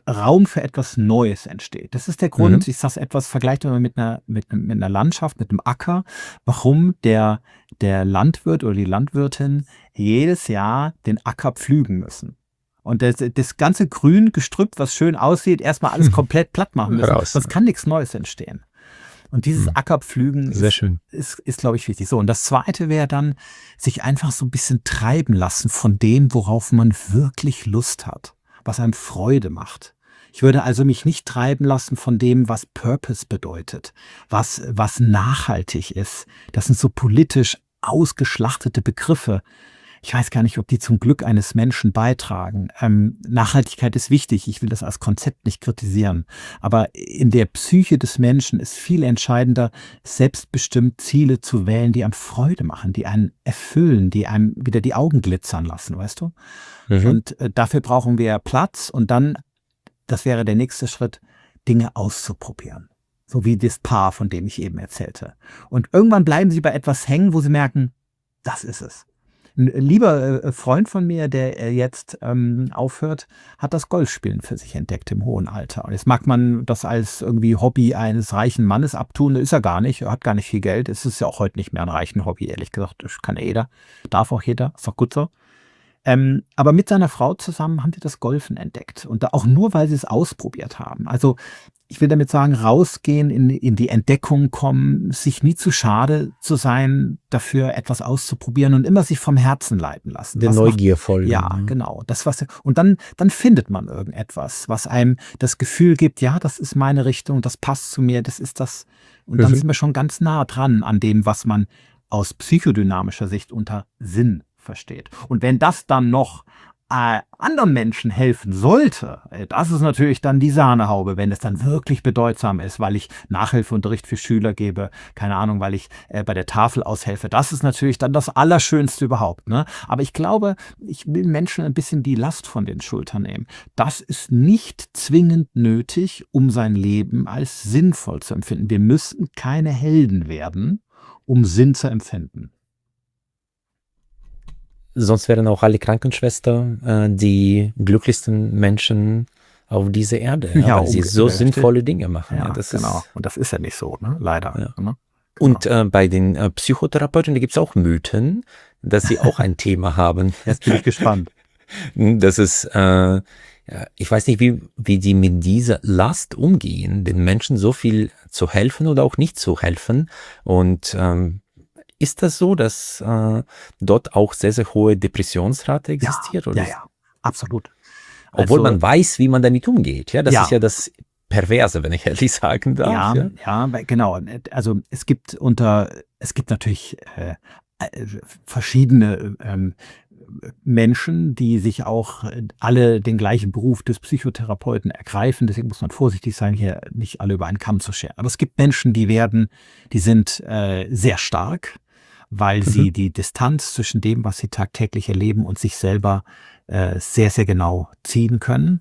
Raum für etwas Neues entsteht. Das ist der Grund, Mhm. ich sage es etwas, vergleicht man mit einer, mit, einem- mit einer Landschaft, mit einem Acker, warum der, der Landwirt oder die Landwirtin jedes Jahr den Acker pflügen müssen. Und das, das ganze Grün, Gestrüpp, was schön aussieht, erstmal alles komplett platt machen müssen, Raus. sonst kann nichts Neues entstehen. Und dieses Mhm. Ackerpflügen Sehr ist, schön. ist, ist glaube ich, wichtig. So, und das Zweite wäre dann, sich einfach so ein bisschen treiben lassen von dem, worauf man wirklich Lust hat, was einem Freude macht. Ich würde also mich nicht treiben lassen von dem, was Purpose bedeutet, was, was nachhaltig ist. Das sind so politisch ausgeschlachtete Begriffe. Ich weiß gar nicht, ob die zum Glück eines Menschen beitragen. Ähm, Nachhaltigkeit ist wichtig. Ich will das als Konzept nicht kritisieren. Aber in der Psyche des Menschen ist viel entscheidender, selbstbestimmt Ziele zu wählen, die einem Freude machen, die einen erfüllen, die einem wieder die Augen glitzern lassen, weißt du? Mhm. Und äh, dafür brauchen wir Platz und dann, das wäre der nächste Schritt, Dinge auszuprobieren. So wie das Paar, von dem ich eben erzählte. Und irgendwann bleiben sie bei etwas hängen, wo sie merken, das ist es. Ein lieber äh, Freund von mir, der äh, jetzt ähm, aufhört, hat das Golfspielen für sich entdeckt im hohen Alter. Und jetzt mag man das als irgendwie Hobby eines reichen Mannes abtun, ist er gar nicht, er hat gar nicht viel Geld. Es ist ja auch heute nicht mehr ein reichen Hobby, ehrlich gesagt. Das kann ja jeder, darf auch jeder, ist doch gut so. Ähm, aber mit seiner Frau zusammen haben die das Golfen entdeckt. Und da auch nur, weil sie es ausprobiert haben. Also ich will damit sagen, rausgehen, in, in die Entdeckung kommen, sich nie zu schade zu sein, dafür etwas auszuprobieren und immer sich vom Herzen leiten lassen. Der Was macht- Neugier folgen. Ja, ne? genau. Das, was, und dann, dann findet man irgendetwas, was einem das Gefühl gibt, ja, das ist meine Richtung, das passt zu mir, das ist das. Und dann Mhm. sind wir schon ganz nah dran an dem, was man aus psychodynamischer Sicht unter Sinn versteht. Und wenn das dann noch äh, anderen Menschen helfen sollte, äh, das ist natürlich dann die Sahnehaube, wenn es dann wirklich bedeutsam ist, weil ich Nachhilfeunterricht für Schüler gebe, keine Ahnung, weil ich äh, bei der Tafel aushelfe. Das ist natürlich dann das Allerschönste überhaupt. Ne? Aber ich glaube, ich will Menschen ein bisschen die Last von den Schultern nehmen. Das ist nicht zwingend nötig, um sein Leben als sinnvoll zu empfinden. Wir müssen keine Helden werden, um Sinn zu empfinden. Sonst wären auch alle Krankenschwestern äh, die glücklichsten Menschen auf dieser Erde, ja, Ja, weil sie umge- so richtig. sinnvolle Dinge machen. Ja, Ja, das genau. ist, Und das ist ja nicht so, ne? Leider. Ja. Ne? und äh, bei den äh, Psychotherapeuten, da gibt es auch Mythen, dass sie auch ein Thema haben. Jetzt bin ich gespannt. Das ist, äh, ja, ich weiß nicht, wie, wie die mit dieser Last umgehen, den Menschen so viel zu helfen oder auch nicht zu helfen. Und ähm, ist das so, dass äh, dort auch sehr, sehr hohe Depressionsrate existiert? Ja, oder? ja, ja, absolut. Obwohl Also, man weiß, wie man damit umgeht. Ja, das Ja. ist ja das Perverse, wenn ich ehrlich sagen darf. Ja, Ja, ja, weil- genau. Also es gibt unter, es gibt natürlich äh, äh, verschiedene ähm, Menschen, die sich auch äh, alle den gleichen Beruf des Psychotherapeuten ergreifen. Deswegen muss man vorsichtig sein, hier nicht alle über einen Kamm zu scheren. Aber es gibt Menschen, die werden, die sind äh, sehr stark, weil sie die Distanz zwischen dem, was sie tagtäglich erleben und sich selber äh, sehr, sehr genau ziehen können.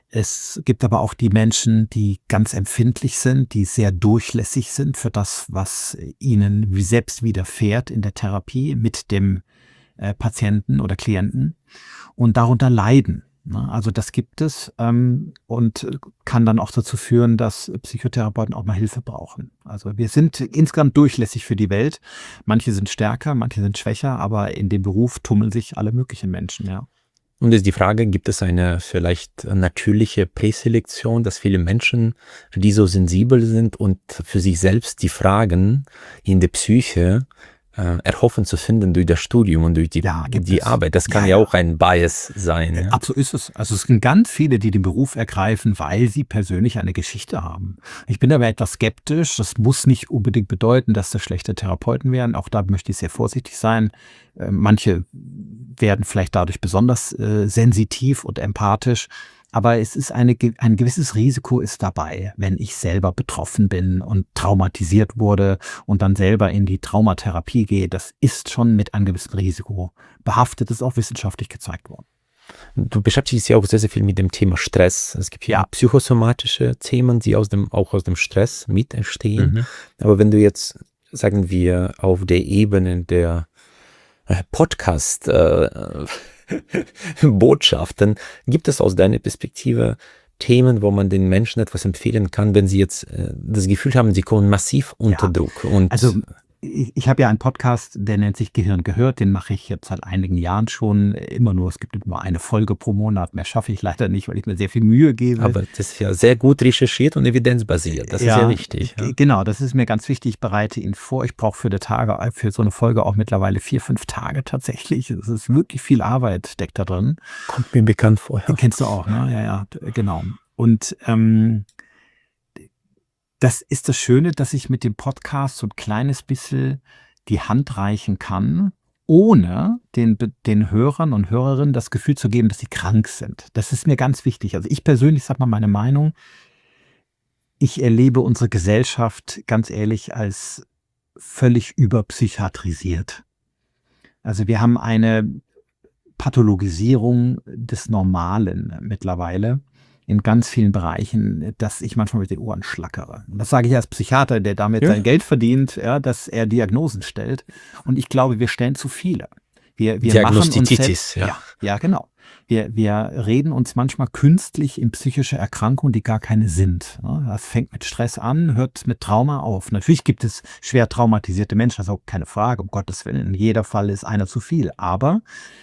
Es gibt aber auch die Menschen, die ganz empfindlich sind, die sehr durchlässig sind für das, was ihnen wie selbst widerfährt in der Therapie mit dem äh, Patienten oder Klienten und darunter leiden. Ne? Also das gibt es ähm, und kann dann auch dazu führen, dass Psychotherapeuten auch mal Hilfe brauchen. Also wir sind insgesamt durchlässig für die Welt. Manche sind stärker, manche sind schwächer, aber in dem Beruf tummeln sich alle möglichen Menschen, ja. Und ist die Frage, gibt es eine vielleicht natürliche Präselektion, dass viele Menschen, die so sensibel sind und für sich selbst die Fragen in der Psyche äh, erhoffen zu finden durch das Studium und durch die, Ja, gibt die es. Arbeit. Das kann Ja, ja, ja. auch ein Bias sein. Ja? Ab so ist es. Also es sind ganz viele, die den Beruf ergreifen, weil sie persönlich eine Geschichte haben. Ich bin aber etwas skeptisch. Das muss nicht unbedingt bedeuten, dass das schlechte Therapeuten wären. Auch da möchte ich sehr vorsichtig sein. Äh, manche werden vielleicht dadurch besonders äh, sensitiv und empathisch. Aber es ist eine, ge- ein gewisses Risiko ist dabei, wenn ich selber betroffen bin und traumatisiert wurde und dann selber in die Traumatherapie gehe. Das ist schon mit einem gewissen Risiko behaftet. Das ist auch wissenschaftlich gezeigt worden. Du beschäftigst dich ja auch sehr, sehr viel mit dem Thema Stress. Es gibt ja Ja. psychosomatische Themen, die aus dem, auch aus dem Stress mit entstehen. Aber wenn du jetzt, sagen wir, auf der Ebene der äh, Podcast äh, Botschaften, gibt es aus deiner Perspektive Themen, wo man den Menschen etwas empfehlen kann, wenn sie jetzt äh, das Gefühl haben, sie kommen massiv unter Ja. Druck? Und Also ich, ich habe ja einen Podcast, der nennt sich Gehirn gehört, den mache ich jetzt seit einigen Jahren schon immer nur, es gibt nur eine Folge pro Monat, mehr schaffe ich leider nicht, weil ich mir sehr viel Mühe gebe. aber das ist ja sehr gut recherchiert und evidenzbasiert, das ist ja wichtig. g- Ja. Genau, das ist mir ganz wichtig, ich bereite ihn vor, ich brauche für, die Tage, für so eine Folge auch mittlerweile vier, fünf Tage tatsächlich, es ist wirklich viel Arbeit, steckt da drin. Kommt mir bekannt vor. Ja. Den kennst du auch, ne? Ja, ja, d- genau. Und ähm, das ist das Schöne, dass ich mit dem Podcast so ein kleines bisschen die Hand reichen kann, ohne den, Be- den Hörern und Hörerinnen das Gefühl zu geben, dass sie krank sind. Das ist mir ganz wichtig. Also ich persönlich sage mal meine Meinung, ich erlebe unsere Gesellschaft ganz ehrlich als völlig überpsychiatrisiert. Also wir haben eine Pathologisierung des Normalen mittlerweile in ganz vielen Bereichen, dass ich manchmal mit den Ohren schlackere. Und das sage ich als Psychiater, der damit Ja. sein Geld verdient, ja, dass er Diagnosen stellt. Und ich glaube, wir stellen zu viele. Wir, wir machen uns Diagnostizitis, selbst, ja. ja, ja, genau. Wir, wir reden uns manchmal künstlich in psychische Erkrankungen, die gar keine sind. Ja, das fängt mit Stress an, hört mit Trauma auf. Natürlich gibt es schwer traumatisierte Menschen, das ist auch keine Frage, um Gottes Willen. In jeder Fall ist einer zu viel. Aber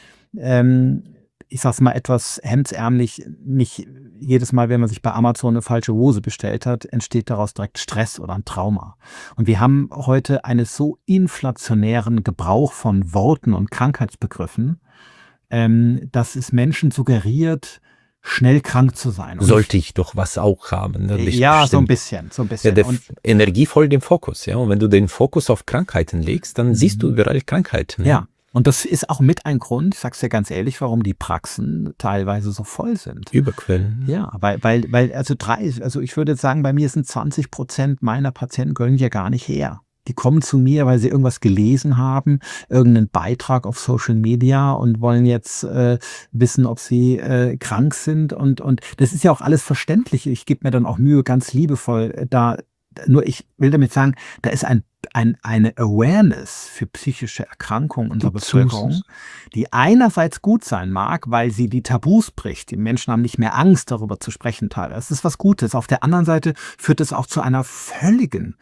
ähm, ich sag's mal etwas hemdsärmlich, nicht jedes Mal, wenn man sich bei Amazon eine falsche Hose bestellt hat, entsteht daraus direkt Stress oder ein Trauma. Und wir haben heute einen so inflationären Gebrauch von Worten und Krankheitsbegriffen, ähm, dass es Menschen suggeriert, schnell krank zu sein. Und Sollte ich doch was auch haben. Ne? ich, ja, so ein Bestimmt. bisschen, so ein Ja, bisschen. der Und F- Energie folgt dem Fokus, ja. Und wenn du den Fokus auf Krankheiten legst, dann siehst du überall Krankheiten. ja, und das ist auch mit ein Grund, ich sag's dir ganz ehrlich, warum die Praxen teilweise so voll sind. Überquellen. Ja, weil, weil, weil, also drei, also ich würde sagen, bei mir sind zwanzig Prozent meiner Patienten gehören ja gar nicht her. Die kommen zu mir, weil sie irgendwas gelesen haben, irgendeinen Beitrag auf Social Media und wollen jetzt äh, wissen, ob sie äh, krank sind. Und, und das ist ja auch alles verständlich. Ich gebe mir dann auch Mühe, ganz liebevoll äh, da. Nur ich will damit sagen, da ist ein, ein, eine Awareness für psychische Erkrankungen unserer Die Bevölkerung, Zukunft. die einerseits gut sein mag, weil sie die Tabus bricht. Die Menschen haben nicht mehr Angst, darüber zu sprechen teilweise. Das ist was Gutes. Auf der anderen Seite führt es auch zu einer völligen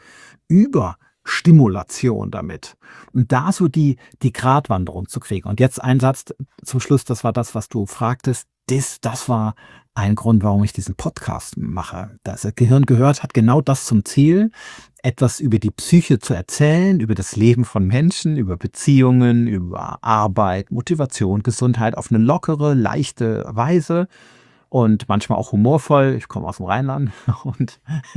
Überstimulation damit. Und da so die, die Gratwanderung zu kriegen. Und jetzt ein Satz zum Schluss, das war das, was du fragtest. Das, das war ein Grund, warum ich diesen Podcast mache. Das Gehirn gehört hat genau das zum Ziel, etwas über die Psyche zu erzählen, über das Leben von Menschen, über Beziehungen, über Arbeit, Motivation, Gesundheit auf eine lockere, leichte Weise und manchmal auch humorvoll. Ich komme aus dem Rheinland und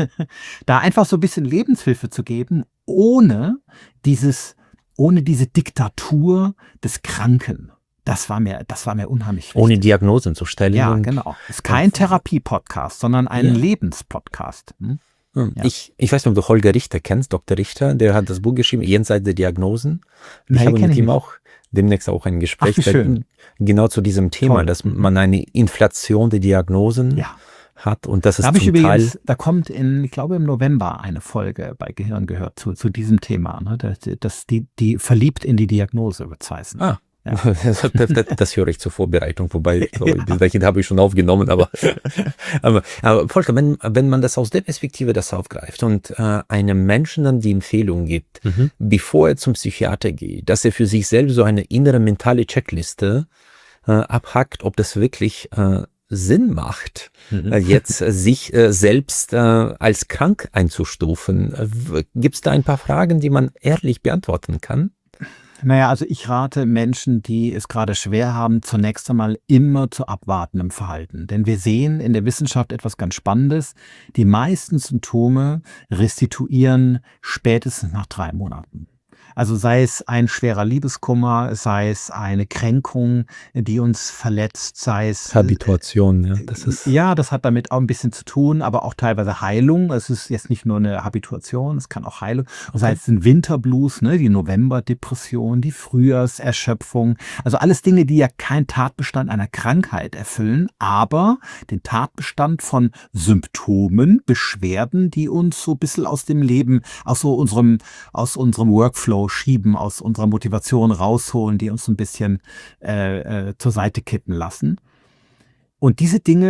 da einfach so ein bisschen Lebenshilfe zu geben, ohne dieses, ohne diese Diktatur des Kranken. Das war mir, das war mir unheimlich wichtig. Ohne Diagnosen zu stellen. Ja, und, genau. Es ist kein Therapie-Podcast, sondern ein Ja. Lebenspodcast. Hm? Hm. Ja. Ich, ich weiß nicht, ob du Holger Richter kennst, Doktor Richter, der hat das Buch geschrieben, Jenseits der Diagnosen. Nee, Ich habe kenn mit ich ihm nicht. auch demnächst auch ein Gespräch, Ach, wie da- schön. genau zu diesem Thema, Toll. dass man eine Inflation der Diagnosen Ja. hat und das ist Da habe ich zum Teil übrigens, da kommt in, ich glaube im November eine Folge bei Gehirn gehört zu, zu diesem Thema. Ne? Das, das, die, die verliebt in die Diagnose wird's heißen. Ah, Ja. das, das, das höre ich zur Vorbereitung, wobei so, Ja. bis dahin habe ich schon aufgenommen, aber, aber, aber Volker, wenn, wenn man das aus der Perspektive das aufgreift und äh, einem Menschen dann die Empfehlung gibt, Mhm. bevor er zum Psychiater geht, dass er für sich selbst so eine innere mentale Checkliste äh, abhackt, ob das wirklich äh, Sinn macht, Mhm. äh, jetzt äh, sich äh, selbst äh, als krank einzustufen. Äh, Gibt es da ein paar Fragen, die man ehrlich beantworten kann? Naja, also ich rate Menschen, die es gerade schwer haben, zunächst einmal immer zu abwartendem Verhalten. Denn wir sehen in der Wissenschaft etwas ganz Spannendes. Die meisten Symptome restituieren spätestens nach drei Monaten. Also sei es ein schwerer Liebeskummer, sei es eine Kränkung, die uns verletzt, sei es Habituation, ja, das ist ja, das hat damit auch ein bisschen zu tun, aber auch teilweise Heilung. Es ist jetzt nicht nur eine Habituation, es kann auch Heilung. Das Okay. heißt, ein Winterblues, ne, die Novemberdepression, die Frühjahrserschöpfung. Also alles Dinge, die ja keinen Tatbestand einer Krankheit erfüllen, aber den Tatbestand von Symptomen, Beschwerden, die uns so ein bisschen aus dem Leben, aus so unserem, aus unserem Workflow schieben, aus unserer Motivation rausholen, die uns so ein bisschen äh, äh, zur Seite kippen lassen. Und diese Dinge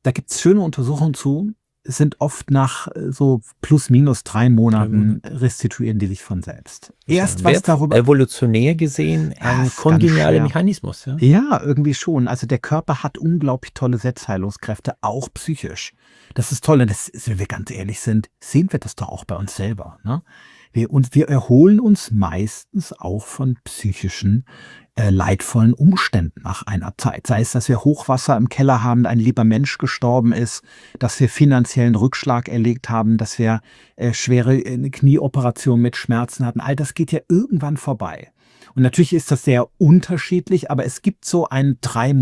da gibt es schöne Untersuchungen zu, sind oft nach äh, so plus minus drei Monaten restituieren die sich von selbst. Erst was darüber... Evolutionär gesehen Ja, ein ist ganz kongenialer schwer. Mechanismus. Ja? Ja, irgendwie schon. Also der Körper hat unglaublich tolle Selbstheilungskräfte, auch psychisch. Das ist toll. Und das, wenn wir ganz ehrlich sind, sehen wir das doch auch bei uns selber. Ne? Wir, und wir erholen uns meistens auch von psychischen, äh, leidvollen Umständen nach einer Zeit. Sei es, dass wir Hochwasser im Keller haben, ein lieber Mensch gestorben ist, dass wir finanziellen Rückschlag erlegt haben, dass wir äh, schwere äh, Knieoperationen mit Schmerzen hatten. All das geht ja irgendwann vorbei. Und natürlich ist das sehr unterschiedlich, aber es gibt so einen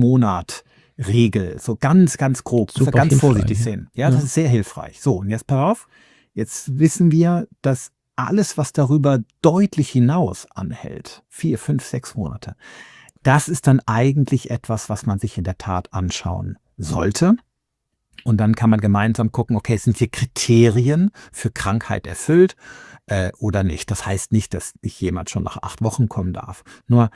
Drei-Monat-Regel, so ganz, ganz grob. Super, ganz hilfreich, vorsichtig ja. sehen. Ja, das Ja. ist sehr hilfreich. So, und jetzt pass auf. Jetzt wissen wir, dass alles, was darüber deutlich hinaus anhält, vier, fünf, sechs Monate, das ist dann eigentlich etwas, was man sich in der Tat anschauen sollte. Und dann kann man gemeinsam gucken, okay, sind hier Kriterien für Krankheit erfüllt äh, oder nicht. Das heißt nicht, dass nicht jemand schon nach acht Wochen kommen darf. Nur,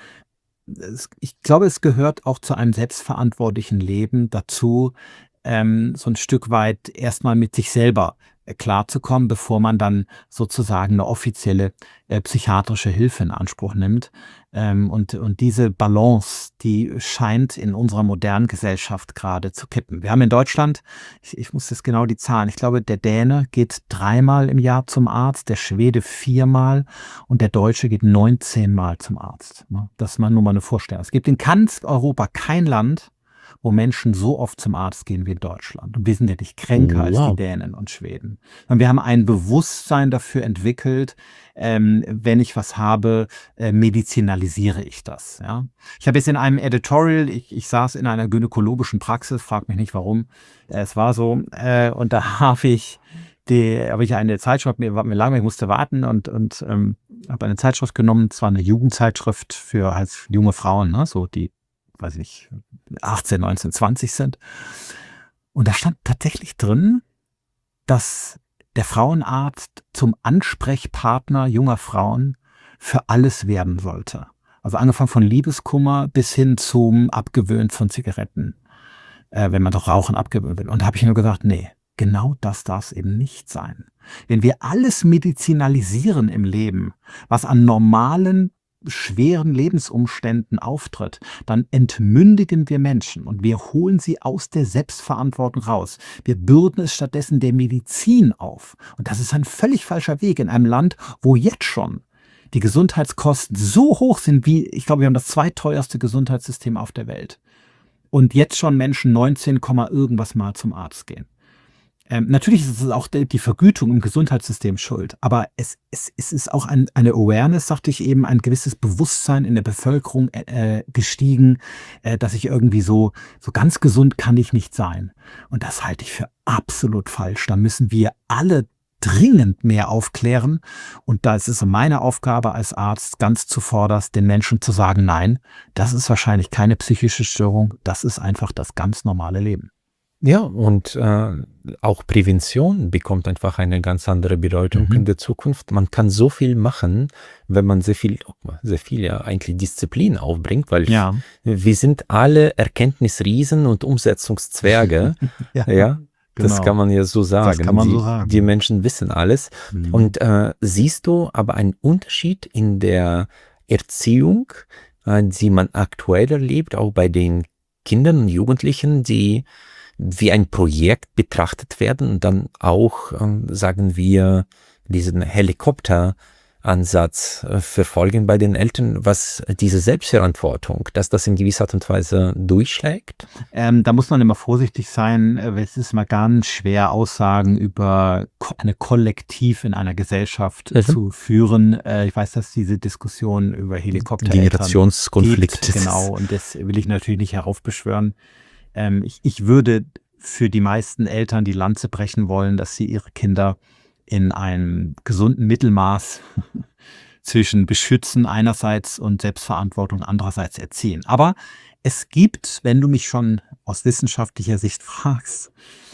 es, ich glaube, es gehört auch zu einem selbstverantwortlichen Leben dazu, ähm, so ein Stück weit erstmal mit sich selber äh, klarzukommen, bevor man dann sozusagen eine offizielle äh, psychiatrische Hilfe in Anspruch nimmt. Ähm, und, und diese Balance, die scheint in unserer modernen Gesellschaft gerade zu kippen. Wir haben in Deutschland, ich, ich muss jetzt genau die Zahlen, ich glaube, der Däne geht dreimal im Jahr zum Arzt, der Schwede viermal und der Deutsche geht neunzehn Mal zum Arzt. Das ist mal nur mal eine Vorstellung. Es gibt in ganz Europa kein Land, wo Menschen so oft zum Arzt gehen wie in Deutschland. Und wir sind ja nicht kränker als Wow. die Dänen und Schweden. Und wir haben ein Bewusstsein dafür entwickelt, ähm, wenn ich was habe, äh, medizinalisiere ich das. Ja? Ich habe jetzt in einem Editorial, ich, ich saß in einer gynäkologischen Praxis, frag mich nicht warum, äh, es war so, äh, und da habe ich die, habe ich eine Zeitschrift, mir war mir lange, ich musste warten und, und ähm, habe eine Zeitschrift genommen, zwar eine Jugendzeitschrift für halt junge Frauen, ne, so die, weiß ich nicht, achtzehn, neunzehn, zwanzig sind. Und da stand tatsächlich drin, dass der Frauenarzt zum Ansprechpartner junger Frauen für alles werden sollte. Also angefangen von Liebeskummer bis hin zum Abgewöhnen von Zigaretten, äh, wenn man doch Rauchen abgewöhnen will. Und da habe ich nur gesagt, nee, genau das darf es eben nicht sein. Wenn wir alles medizinalisieren im Leben, was an normalen, schweren Lebensumständen auftritt, dann entmündigen wir Menschen und wir holen sie aus der Selbstverantwortung raus. Wir bürden es stattdessen der Medizin auf. Und das ist ein völlig falscher Weg in einem Land, wo jetzt schon die Gesundheitskosten so hoch sind wie, ich glaube, wir haben das zweiteuerste Gesundheitssystem auf der Welt. Und jetzt schon Menschen neunzehn, irgendwas Mal zum Arzt gehen. Ähm, natürlich ist es auch die Vergütung im Gesundheitssystem schuld, aber es, es, es ist auch ein, eine Awareness, sagte ich eben, ein gewisses Bewusstsein in der Bevölkerung äh, gestiegen, äh, dass ich irgendwie so, so ganz gesund kann ich nicht sein. Und das halte ich für absolut falsch. Da müssen wir alle dringend mehr aufklären. Und da ist es meine Aufgabe als Arzt ganz zuvorderst, den Menschen zu sagen, nein, das ist wahrscheinlich keine psychische Störung, das ist einfach das ganz normale Leben. Ja, und äh, auch Prävention bekommt einfach eine ganz andere Bedeutung Mhm. in der Zukunft. Man kann so viel machen, wenn man sehr viel, sehr viel ja eigentlich Disziplin aufbringt, weil Ja. wir sind alle Erkenntnisriesen und Umsetzungszwerge. Ja, Ja, das genau. kann man ja so sagen. kann man die, so sagen. Die Menschen wissen alles. Mhm. Und äh, siehst du aber einen Unterschied in der Erziehung, äh, die man aktuell erlebt, auch bei den Kindern und Jugendlichen, die wie ein Projekt betrachtet werden und dann auch, ähm, sagen wir, diesen Helikopteransatz äh, verfolgen bei den Eltern, was diese Selbstverantwortung, dass das in gewisser Art und Weise durchschlägt? Ähm, da muss man immer vorsichtig sein, äh, weil es ist mal ganz schwer, Aussagen über ko- eine Kollektiv in einer Gesellschaft Mhm. zu führen. Äh, ich weiß, dass diese Diskussion über Helikoptereltern Generationskonflikt. gibt, genau, und das will ich natürlich nicht heraufbeschwören. Ähm, ich, ich würde für die meisten Eltern die Lanze brechen wollen, dass sie ihre Kinder in einem gesunden Mittelmaß zwischen Beschützen einerseits und Selbstverantwortung andererseits erziehen. Aber es gibt, wenn du mich schon aus wissenschaftlicher Sicht fragst,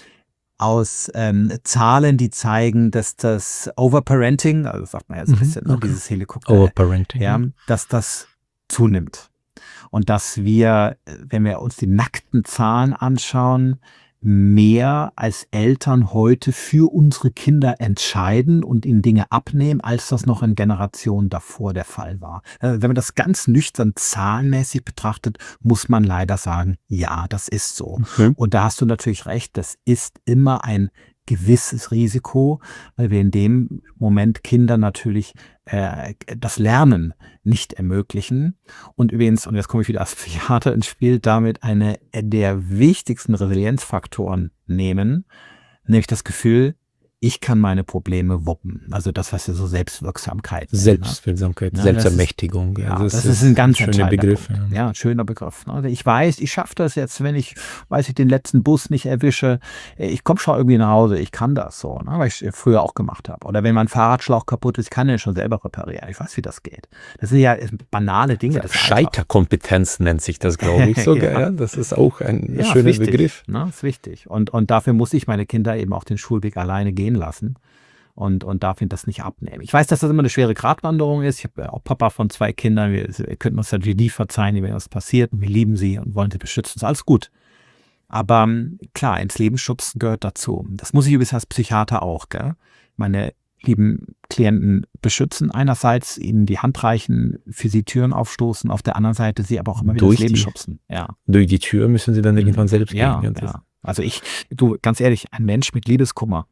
aus ähm, Zahlen, die zeigen, dass das Overparenting, also sagt man ja so ein Mhm, bisschen, ne, okay. dieses Helikopter, Overparenting. ja, dass das zunimmt. Und dass wir, wenn wir uns die nackten Zahlen anschauen, mehr als Eltern heute für unsere Kinder entscheiden und ihnen Dinge abnehmen, als das noch in Generationen davor der Fall war. Äh, Wenn man das ganz nüchtern zahlenmäßig betrachtet, muss man leider sagen, ja, das ist so. Okay. Und da hast du natürlich recht, das ist immer ein gewisses Risiko, weil wir in dem Moment Kindern natürlich äh, das Lernen nicht ermöglichen. Und übrigens, und jetzt komme ich wieder als Psychiater ins Spiel, damit eine der wichtigsten Resilienzfaktoren nehmen, nämlich das Gefühl, ich kann meine Probleme wuppen. Also das, was wir so Selbstwirksamkeit nennen, ne? Selbstwirksamkeit, Ja, Selbstermächtigung. Ja, also das ist ein ganz schöner entscheidender Begriff. Punkt. Ja. Ja, ein schöner Begriff. Ne? Ich weiß, ich schaffe das jetzt, wenn ich, weiß ich, den letzten Bus nicht erwische. Ich komme schon irgendwie nach Hause. Ich kann das so, ne? Weil ich es früher auch gemacht habe. Oder wenn mein Fahrradschlauch kaputt ist, kann ich ihn schon selber reparieren. Ich weiß, wie das geht. Das sind ja banale Dinge. Das ist einfach- Scheiterkompetenz nennt sich das, glaube ich, sogar. Ja. ja. Das ist auch ein Ja, schöner ist wichtig, Begriff. Ne? Ist wichtig. Und, und dafür muss ich meine Kinder eben auch den Schulweg alleine gehen lassen. Und, und darf ihnen das nicht abnehmen. Ich weiß, dass das immer eine schwere Gratwanderung ist. Ich habe auch Papa von zwei Kindern. Wir, wir könnten uns natürlich nie verzeihen, wenn was passiert. Und wir lieben sie und wollen sie beschützen. Ist alles gut. Aber klar, ins Leben schubsen gehört dazu. Das muss ich übrigens als Psychiater auch. Gell? Meine lieben Klienten beschützen. Einerseits ihnen die Hand reichen, für sie Türen aufstoßen. Auf der anderen Seite sie aber auch immer wieder Durch ins Leben die- schubsen. Ja. Durch die Tür müssen sie dann irgendwann selbst Ja, gehen. Das ja. Also ich, du, ganz ehrlich, ein Mensch mit Liebeskummer,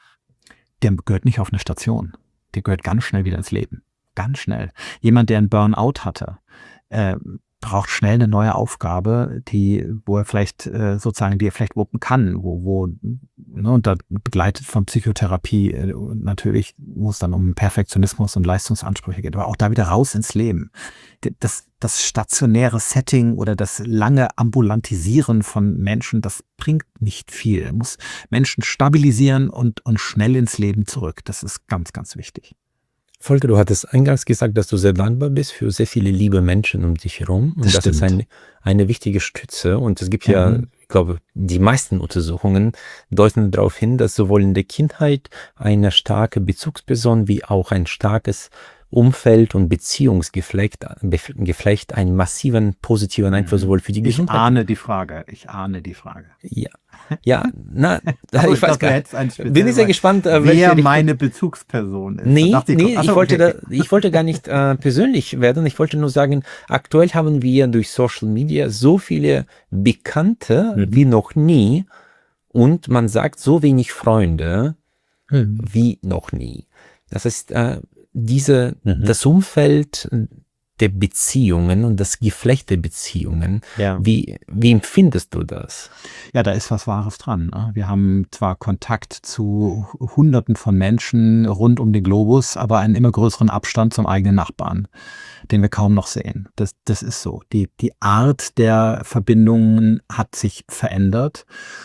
der gehört nicht auf eine Station. Der gehört ganz schnell wieder ins Leben. Ganz schnell. Jemand, der einen Burnout hatte, äh, braucht schnell eine neue Aufgabe, die, wo er vielleicht äh, sozusagen, die er vielleicht wuppen kann, wo, wo, ne, und da begleitet von Psychotherapie äh, und natürlich, wo es dann um Perfektionismus und Leistungsansprüche geht, aber auch da wieder raus ins Leben. Das, das stationäre Setting oder das lange Ambulantisieren von Menschen, das bringt nicht viel. Er muss Menschen stabilisieren und, und schnell ins Leben zurück. Das ist ganz, ganz wichtig. Volker, du hattest eingangs gesagt, dass du sehr dankbar bist für sehr viele liebe Menschen um dich herum. Und Das das, ist stimmt. eine, eine wichtige Stütze. Und es gibt ja, Mhm. ich glaube, die meisten Untersuchungen deuten darauf hin, dass sowohl in der Kindheit eine starke Bezugsperson wie auch ein starkes Umfeld und Beziehungsgeflecht Bef- Geflecht einen massiven positiven Einfluss sowohl für die Ich Gesundheit. ahne die Frage. Ich ahne die Frage. Ja, ja, na, Aber ich weiß dachte, gar du nicht. hättest einen speziellen Bin ich sehr Fall. gespannt, äh, Wer welche Richtung- meine Bezugsperson ist. Nee, Da dachte nee, ach ich so, wollte, okay. da, ich wollte gar nicht äh, persönlich werden. Ich wollte nur sagen, aktuell haben wir durch Social Media so viele Bekannte Mhm. wie noch nie und man sagt so wenig Freunde Mhm. wie noch nie. Das heißt, äh, diese, Mhm. das Umfeld der Beziehungen und das Geflecht der Beziehungen, Ja. wie, wie empfindest du das? Ja, da ist was Wahres dran. Ne? Wir haben zwar Kontakt zu Hunderten von Menschen rund um den Globus, aber einen immer größeren Abstand zum eigenen Nachbarn, den wir kaum noch sehen. Das, das ist so. Die, die Art der Verbindungen hat sich verändert.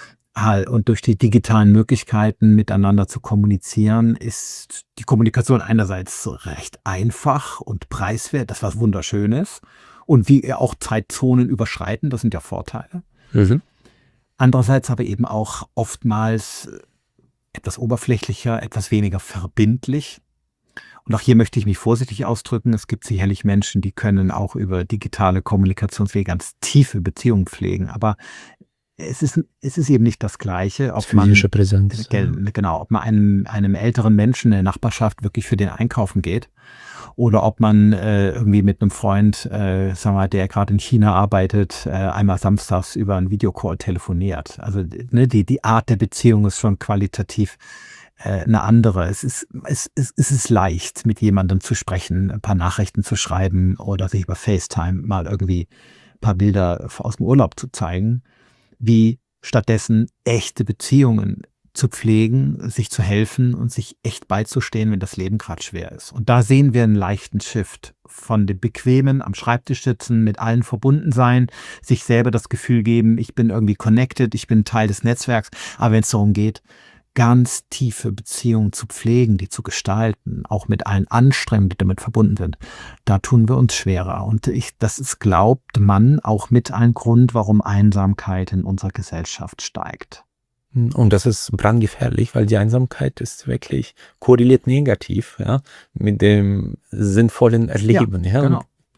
Und durch die digitalen Möglichkeiten miteinander zu kommunizieren, ist die Kommunikation einerseits recht einfach und preiswert, das was Wunderschönes. Und wie auch Zeitzonen überschreiten, das sind ja Vorteile. Mhm. Andererseits aber eben auch oftmals etwas oberflächlicher, etwas weniger verbindlich. Und auch hier möchte ich mich vorsichtig ausdrücken. Es gibt sicherlich Menschen, die können auch über digitale Kommunikationswege ganz tiefe Beziehungen pflegen. Aber es ist, es ist eben nicht das Gleiche, ob man, Physische Präsenz. Gel- genau, ob man einem, einem älteren Menschen in der Nachbarschaft wirklich für den Einkaufen geht oder ob man äh, irgendwie mit einem Freund, äh, sagen wir mal, der gerade in China arbeitet, äh, einmal samstags über einen Videocall telefoniert. Also ne, die, die Art der Beziehung ist schon qualitativ äh, eine andere. Es ist, es, es, es ist leicht, mit jemandem zu sprechen, ein paar Nachrichten zu schreiben oder sich über FaceTime mal irgendwie ein paar Bilder aus dem Urlaub zu zeigen, wie stattdessen echte Beziehungen zu pflegen, sich zu helfen und sich echt beizustehen, wenn das Leben gerade schwer ist. Und da sehen wir einen leichten Shift von dem bequemen am Schreibtisch sitzen, mit allen verbunden sein, sich selber das Gefühl geben, ich bin irgendwie connected, ich bin Teil des Netzwerks. Aber wenn es darum geht, ganz tiefe Beziehungen zu pflegen, die zu gestalten, auch mit allen Anstrengungen, die damit verbunden sind, da tun wir uns schwerer. Und ich, das ist, glaubt man, auch mit ein Grund, warum Einsamkeit in unserer Gesellschaft steigt. Und das ist brandgefährlich, weil die Einsamkeit ist wirklich korreliert negativ, ja, mit dem sinnvollen Erleben. Ja, Genau.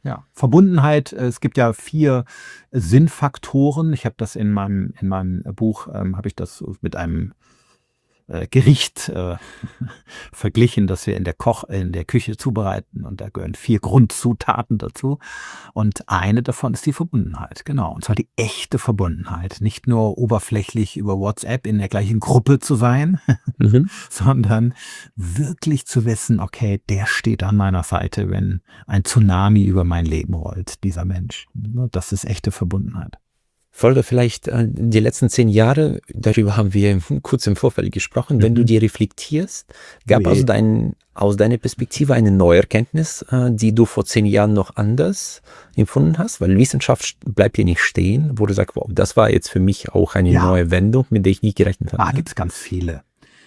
Ja, Verbundenheit, äh, es gibt ja vier Sinnfaktoren. Ich habe das in meinem, in meinem Buch, ähm, habe ich das so mit einem äh, Gericht äh, verglichen, das wir in der Koch, in der Küche zubereiten. Und da gehören vier Grundzutaten dazu. Und eine davon ist die Verbundenheit, genau. Und zwar die echte Verbundenheit. Nicht nur oberflächlich über WhatsApp in der gleichen Gruppe zu sein, Mhm. sondern wirklich zu wissen, okay, der steht an meiner Seite, wenn ein Tsunami über mein Leben rollt, dieser Mensch. Das ist echte Verbundenheit. Volker, vielleicht äh, die letzten zehn Jahre, darüber haben wir kurz im Vorfeld gesprochen, wenn Mhm. du die reflektierst, gab Ui. aus, dein, aus deiner Perspektive eine Neuerkenntnis, äh, die du vor zehn Jahren noch anders empfunden hast? Weil Wissenschaft bleibt hier nicht stehen, wo du sagst, wow, das war jetzt für mich auch eine Ja. neue Wendung, mit der ich nicht gerechnet habe. Ah, gibt es ganz viele.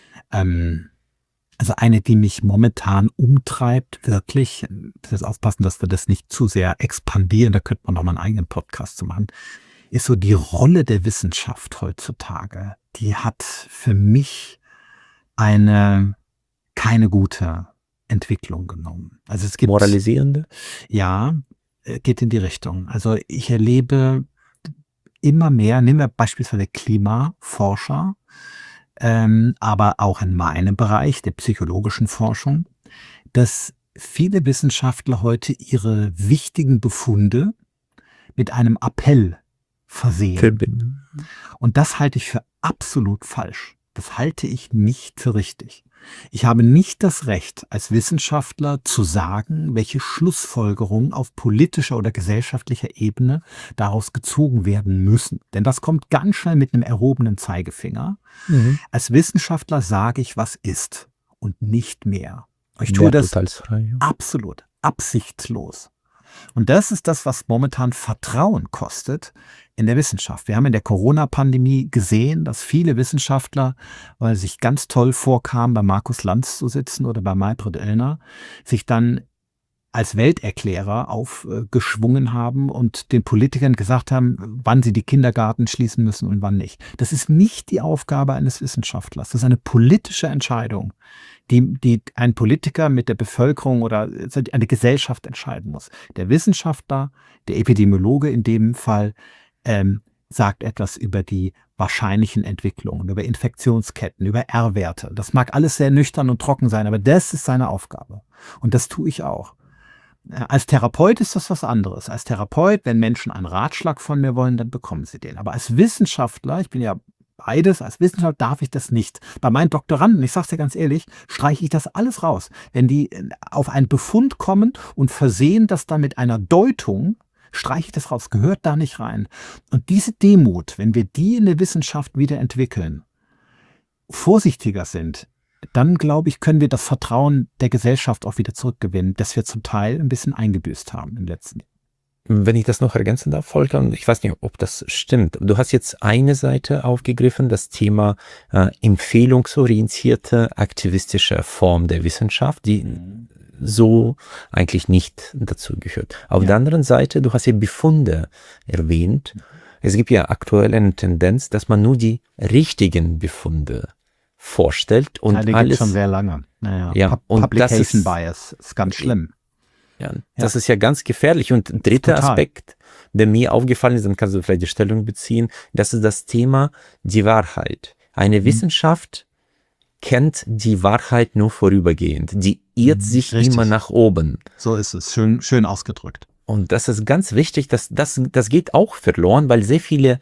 Ähm, also eine, die mich momentan umtreibt, wirklich, ich muss jetzt aufpassen, dass wir das nicht zu sehr expandieren, da könnte man noch mal einen eigenen Podcast zu machen, ist so die Rolle der Wissenschaft heutzutage. Die hat für mich eine keine gute Entwicklung genommen. Also es gibt Moralisierende? ja, äh, geht in die Richtung. Also ich erlebe immer mehr, nehmen wir beispielsweise Klimaforscher, ähm, aber auch in meinem Bereich der psychologischen Forschung, dass viele Wissenschaftler heute ihre wichtigen Befunde mit einem Appell versehen. Verbinden. Und das halte ich für absolut falsch. Das halte ich nicht für richtig. Ich habe nicht das Recht, als Wissenschaftler zu sagen, welche Schlussfolgerungen auf politischer oder gesellschaftlicher Ebene daraus gezogen werden müssen. Denn das kommt ganz schnell mit einem erhobenen Zeigefinger. Mhm. Als Wissenschaftler sage ich, was ist und nicht mehr. Ich tue das Werturteilsfrei, ja. absolut, absichtslos. Und das ist das, was momentan Vertrauen kostet in der Wissenschaft. Wir haben in der Corona-Pandemie gesehen, dass viele Wissenschaftler, weil sie sich ganz toll vorkamen, bei Markus Lanz zu sitzen oder bei Maybrit Illner, sich dann als Welterklärer aufgeschwungen haben und den Politikern gesagt haben, wann sie die Kindergärten schließen müssen und wann nicht. Das ist nicht die Aufgabe eines Wissenschaftlers. Das ist eine politische Entscheidung, die, die ein Politiker mit der Bevölkerung oder eine Gesellschaft entscheiden muss. Der Wissenschaftler, der Epidemiologe in dem Fall, ähm, sagt etwas über die wahrscheinlichen Entwicklungen, über Infektionsketten, über R-Werte. Das mag alles sehr nüchtern und trocken sein, aber das ist seine Aufgabe. Und das tue ich auch. Als Therapeut ist das was anderes. Als Therapeut, wenn Menschen einen Ratschlag von mir wollen, dann bekommen sie den. Aber als Wissenschaftler, ich bin ja beides, als Wissenschaftler darf ich das nicht. Bei meinen Doktoranden, ich sage es dir ganz ehrlich, streiche ich das alles raus. Wenn die auf einen Befund kommen und versehen das dann mit einer Deutung, streiche ich das raus, gehört da nicht rein. Und diese Demut, wenn wir die in der Wissenschaft wieder entwickeln, vorsichtiger sind, dann, glaube ich, können wir das Vertrauen der Gesellschaft auch wieder zurückgewinnen, das wir zum Teil ein bisschen eingebüßt haben im letzten Jahr. Wenn ich das noch ergänzen darf, Volker, und ich weiß nicht, ob das stimmt. Du hast jetzt eine Seite aufgegriffen, das Thema äh, empfehlungsorientierte, aktivistische Form der Wissenschaft, die so eigentlich nicht dazu gehört. Auf Ja. der anderen Seite, du hast ja Befunde erwähnt. Es gibt ja aktuell eine Tendenz, dass man nur die richtigen Befunde vorstellt und ja, den alles gibt's schon sehr lange. Naja, Ja, Pub- und das Publication ist- Bias ist ganz schlimm. Ja, das ist ja ganz gefährlich. Und ein dritter Total. Aspekt, der mir aufgefallen ist, dann kannst du vielleicht die Stellung beziehen, das ist das Thema die Wahrheit. Eine Mhm. Wissenschaft kennt die Wahrheit nur vorübergehend. Die irrt Mhm, sich richtig. immer nach oben. So ist es. Schön, schön ausgedrückt. Und das ist ganz wichtig, dass das, das geht auch verloren, weil sehr viele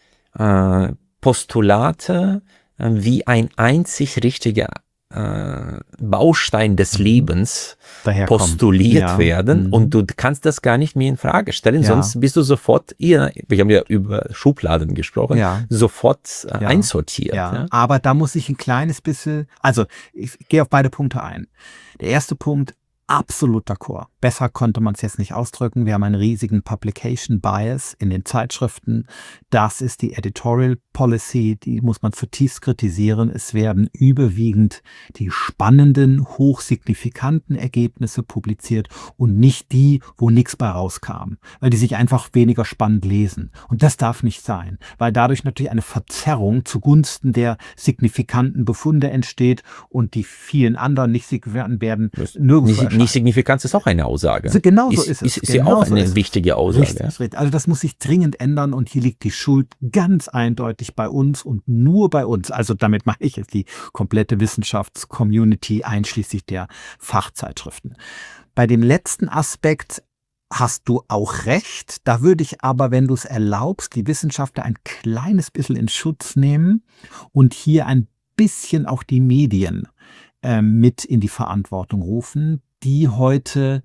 äh, Postulate äh, wie ein einzig richtiger äh, Baustein des Mhm. Lebens Daherkommt. postuliert Ja. werden Mhm. und du kannst das gar nicht mehr in Frage stellen, Ja. sonst bist du sofort, ihr, wir haben ja über Schubladen gesprochen, Ja. sofort äh, Ja. einsortiert. Ja, Ja. aber da muss ich ein kleines bisschen, also ich gehe auf beide Punkte ein. Der erste Punkt, absolut d'accord. Besser konnte man es jetzt nicht ausdrücken. Wir haben einen riesigen Publication Bias in den Zeitschriften. Das ist die Editorial Policy, die muss man zutiefst kritisieren. Es werden überwiegend die spannenden, hochsignifikanten Ergebnisse publiziert und nicht die, wo nichts bei rauskam, weil die sich einfach weniger spannend lesen. Und das darf nicht sein, weil dadurch natürlich eine Verzerrung zugunsten der signifikanten Befunde entsteht und die vielen anderen nicht signifikanten werden Das- nirgendwo Nicht, nicht Nicht-Signifikanz ist auch eine Aussage. Also genau so ist, ist es. Ist, ist genau ja auch so eine wichtige Aussage. Richtig, richtig. Also das muss sich dringend ändern und hier liegt die Schuld ganz eindeutig bei uns und nur bei uns. Also damit meine ich jetzt die komplette Wissenschaftscommunity einschließlich der Fachzeitschriften. Bei dem letzten Aspekt hast du auch recht. Da würde ich aber, wenn du es erlaubst, die Wissenschaftler ein kleines bisschen in Schutz nehmen und hier ein bisschen auch die Medien äh, mit in die Verantwortung rufen, die heute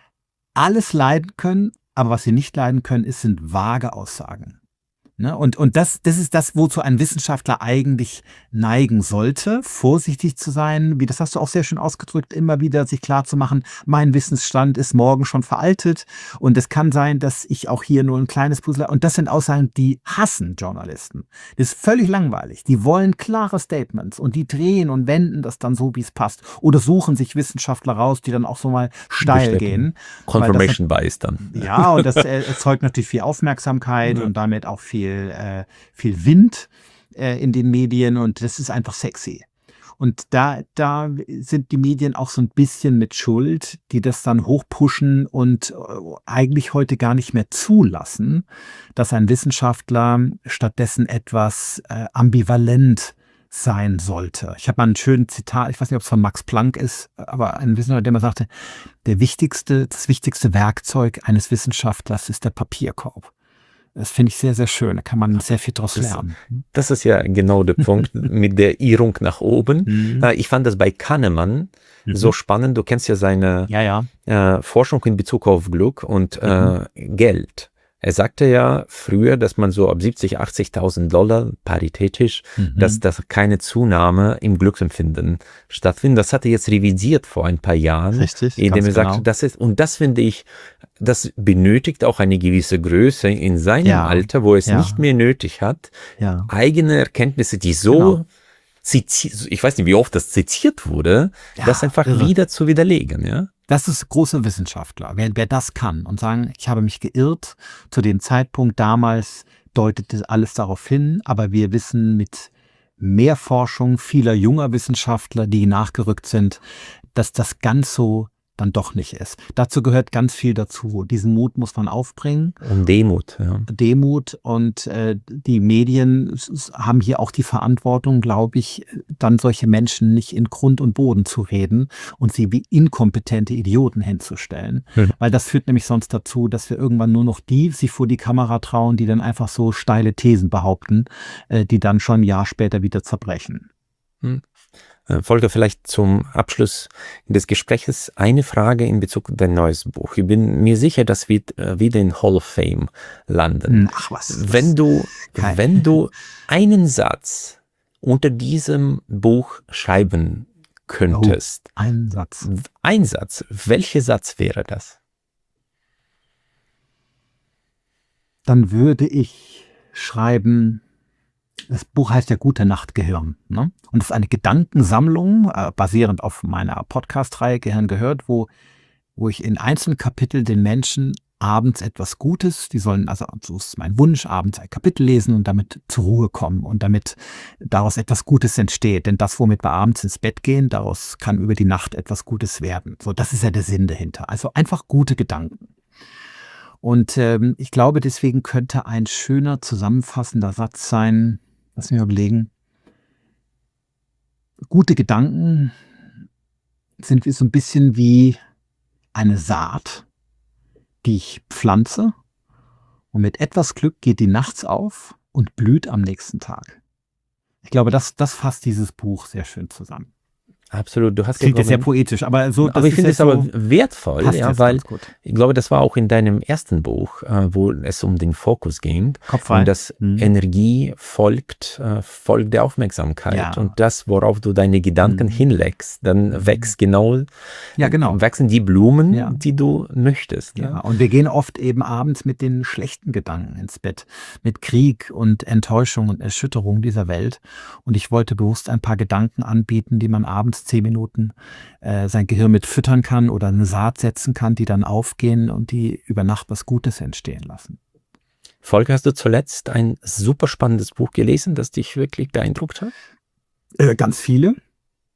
alles leiden können, aber was sie nicht leiden können, ist, sind vage Aussagen. Ne? Und, und das, das ist das, wozu ein Wissenschaftler eigentlich neigen sollte, vorsichtig zu sein, wie das hast du auch sehr schön ausgedrückt, immer wieder sich klar zu machen, mein Wissensstand ist morgen schon veraltet und es kann sein, dass ich auch hier nur ein kleines Puzzle, und das sind Aussagen, die hassen Journalisten. Das ist völlig langweilig. Die wollen klare Statements und die drehen und wenden das dann so, wie es passt. Oder suchen sich Wissenschaftler raus, die dann auch so mal steil gehen. Confirmation Bias dann. Ja, und das äh, erzeugt natürlich viel Aufmerksamkeit Ja. und damit auch viel Äh, viel Wind äh, in den Medien und das ist einfach sexy. Und da, da sind die Medien auch so ein bisschen mit Schuld, die das dann hochpushen und äh, eigentlich heute gar nicht mehr zulassen, dass ein Wissenschaftler stattdessen etwas äh, ambivalent sein sollte. Ich habe mal einen schönen Zitat, ich weiß nicht, ob es von Max Planck ist, aber ein Wissenschaftler, der mal sagte, der wichtigste, das wichtigste Werkzeug eines Wissenschaftlers ist der Papierkorb. Das finde ich sehr, sehr schön. Da kann man sehr viel draus das, lernen. Das ist ja genau der Punkt mit der Irrung nach oben. Mhm. Ich fand das bei Kahnemann Mhm. so spannend. Du kennst ja seine Ja, ja. äh, Forschung in Bezug auf Glück und Mhm. äh, Geld. Er sagte ja früher, dass man so ab siebzig, achtzigtausend Dollar paritätisch, Mhm. dass da keine Zunahme im Glücksempfinden stattfindet. Das hat er jetzt revidiert vor ein paar Jahren, Richtig, indem ganz er sagte, genau. das ist, und das finde ich, das benötigt auch eine gewisse Größe in seinem Ja, Alter, wo es ja. nicht mehr nötig hat, Ja. eigene Erkenntnisse, die so Genau. zitiert, ich weiß nicht, wie oft das zitiert wurde, Ja, das einfach irre. wieder zu widerlegen, ja. Das ist große Wissenschaftler. Wer, wer das kann und sagen, ich habe mich geirrt, zu dem Zeitpunkt damals deutete alles darauf hin, aber wir wissen mit mehr Forschung vieler junger Wissenschaftler, die nachgerückt sind, dass das ganz so dann doch nicht ist. Dazu gehört ganz viel dazu. Diesen Mut muss man aufbringen. Und Demut, ja. Demut und äh, die Medien s- s- haben hier auch die Verantwortung, glaube ich, dann solche Menschen nicht in Grund und Boden zu reden und sie wie inkompetente Idioten hinzustellen. Hm. Weil das führt nämlich sonst dazu, dass wir irgendwann nur noch die sich vor die Kamera trauen, die dann einfach so steile Thesen behaupten, äh, die dann schon ein Jahr später wieder zerbrechen. Hm. Äh, Volker, vielleicht zum Abschluss des Gesprächs eine Frage in Bezug auf dein neues Buch. Ich bin mir sicher, dass wir äh, wieder in Hall of Fame landen. Ach was. Wenn du, Kein- wenn du einen Satz unter diesem Buch schreiben könntest, Ein Satz. ein Satz, welcher Satz wäre das? Dann würde ich schreiben, das Buch heißt ja Gute Nacht Gehirn. Ne? Und es ist eine Gedankensammlung, äh, basierend auf meiner Podcast-Reihe Gehirn gehört, wo, wo ich in einzelnen Kapiteln den Menschen abends etwas Gutes, die sollen, also so ist mein Wunsch, abends ein Kapitel lesen und damit zur Ruhe kommen und damit daraus etwas Gutes entsteht. Denn das, womit wir abends ins Bett gehen, daraus kann über die Nacht etwas Gutes werden. So, das ist ja der Sinn dahinter. Also einfach gute Gedanken. Und ähm, ich glaube, deswegen könnte ein schöner, zusammenfassender Satz sein, lass mich mal überlegen, gute Gedanken sind wie so ein bisschen wie eine Saat, die ich pflanze und mit etwas Glück geht die nachts auf und blüht am nächsten Tag. Ich glaube, das, das fasst dieses Buch sehr schön zusammen. Absolut, du hast Klingt ja, jetzt sehr glaube ich, poetisch, aber so. aber ich finde es aber wertvoll, passt ja, jetzt weil ganz gut. ich glaube, das war auch in deinem ersten Buch, äh, wo es um den Fokus ging. Kopf frei. Und dass Mhm. Energie folgt, äh, folgt der Aufmerksamkeit. Ja. Und das, worauf du deine Gedanken Mhm. hinlegst, dann wächst genau, Ja, genau. wachsen die Blumen, Ja. die du möchtest. Ja, Ja. und wir gehen oft eben abends mit den schlechten Gedanken ins Bett, mit Krieg und Enttäuschung und Erschütterung dieser Welt. Und ich wollte bewusst ein paar Gedanken anbieten, die man abends zehn Minuten äh, sein Gehirn mit füttern kann oder eine Saat setzen kann, die dann aufgehen und die über Nacht was Gutes entstehen lassen. Volker, hast du zuletzt ein super spannendes Buch gelesen, das dich wirklich beeindruckt hat? Äh, ganz viele.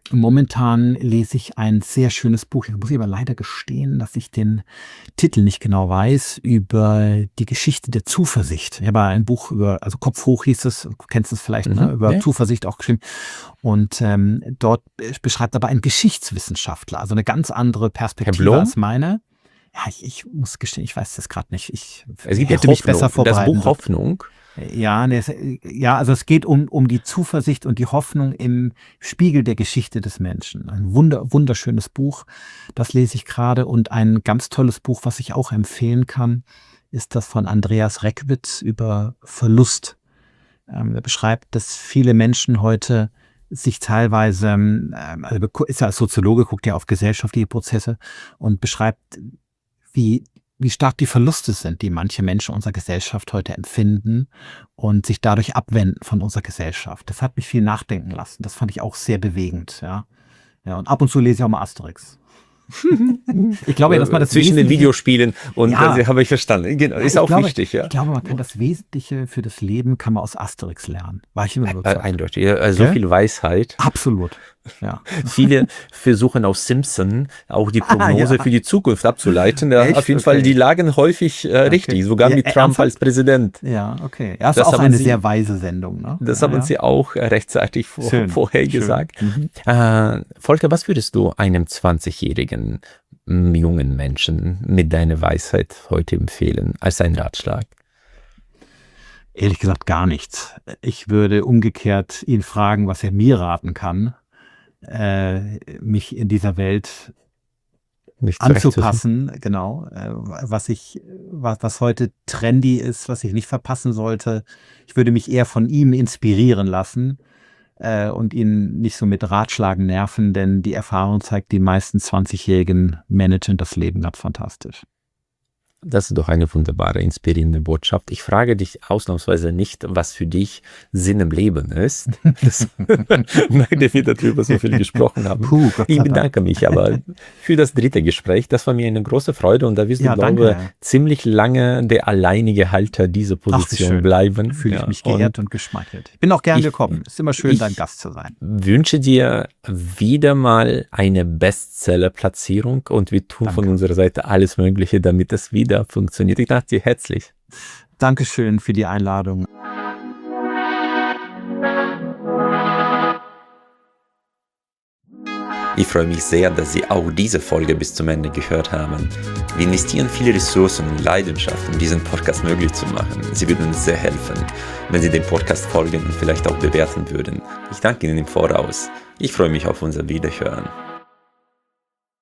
Momentan lese ich ein sehr schönes Buch. Ich muss aber leider gestehen, dass ich den Titel nicht genau weiß, über die Geschichte der Zuversicht. Ich habe ein Buch über, also Kopf hoch hieß es, du kennst es vielleicht, Mhm, ne, über ja. Zuversicht auch geschrieben. Und ähm, dort beschreibt aber ein Geschichtswissenschaftler, also eine ganz andere Perspektive Blom? als meine. Ja, ich, ich muss gestehen, ich weiß das gerade nicht. Ich Es gibt ja hätte mich Hoffnung. besser Das vorbereiten Buch sollen. Hoffnung. Ja, ne, es, ja, also es geht um, um die Zuversicht und die Hoffnung im Spiegel der Geschichte des Menschen. Ein wunder, wunderschönes Buch, das lese ich gerade. Und ein ganz tolles Buch, was ich auch empfehlen kann, ist das von Andreas Reckwitz über Verlust. Ähm, er beschreibt, dass viele Menschen heute sich teilweise, ähm, also ist ja als Soziologe, guckt ja auf gesellschaftliche Prozesse und beschreibt, wie wie stark die Verluste sind, die manche Menschen unserer Gesellschaft heute empfinden und sich dadurch abwenden von unserer Gesellschaft. Das hat mich viel nachdenken lassen. Das fand ich auch sehr bewegend. Ja, ja, und ab und zu lese ich auch mal Asterix. Ich glaube ja, dass man das Zwischen den Wesentliche- Videospielen und Ja. das habe ich verstanden. Genau, Ja, ist ich auch glaube, wichtig, ja. Ich glaube, man kann das Wesentliche für das Leben kann man aus Asterix lernen. War ich immer Äh, überzeugt. eindeutig. Ja, also so Gell? viel Weisheit. Absolut. Ja. Viele versuchen aus Simpson auch die Prognose Ja. für die Zukunft abzuleiten. Ja, Echt? auf jeden Fall, Okay. die lagen häufig äh, richtig, sogar Ja, mit äh, Trump ernsthaft? als Präsident. Ja, okay. Ja, ist Das auch haben eine Sie- sehr weise Sendung. Ne? Das ja, haben ja. Sie auch äh, rechtzeitig vor, Schön, vorher gesagt. schön. Mhm. Äh, Volker, was würdest du einem zwanzigjährigen m, jungen Menschen mit deiner Weisheit heute empfehlen als einen Ratschlag? Ehrlich gesagt gar nichts. Ich würde umgekehrt ihn fragen, was er mir raten kann, äh, mich in dieser Welt Nicht zurechtzufinden. anzupassen, genau, äh, was ich, was, was heute trendy ist, was ich nicht verpassen sollte. Ich würde mich eher von ihm inspirieren lassen äh, und ihn nicht so mit Ratschlagen nerven, denn die Erfahrung zeigt, die meisten zwanzigjährigen managen das Leben ganz fantastisch. Das ist doch eine wunderbare, inspirierende Botschaft. Ich frage dich ausnahmsweise nicht, was für dich Sinn im Leben ist, das, nachdem wir darüber so viel gesprochen haben. Puh, Gott sei Ich Dank. bedanke mich aber für das dritte Gespräch. Das war mir eine große Freude und da wirst du, Ja, glaube ich, danke. ziemlich lange der alleinige Halter dieser Ach, wie Position schön. bleiben. Fühle ich Ja, mich und geehrt und geschmeichelt. Ich bin auch gern Ich- gekommen. Ist immer schön, ich- dein Gast zu sein. wünsche dir wieder mal eine Bestseller-Platzierung und wir tun Danke. von unserer Seite alles Mögliche, damit es wieder funktioniert. Ich danke dir herzlich. Dankeschön für die Einladung. Ich freue mich sehr, dass Sie auch diese Folge bis zum Ende gehört haben. Wir investieren viele Ressourcen und Leidenschaft, um diesen Podcast möglich zu machen. Sie würden uns sehr helfen, wenn Sie dem Podcast folgen und vielleicht auch bewerten würden. Ich danke Ihnen im Voraus. Ich freue mich auf unser Wiederhören.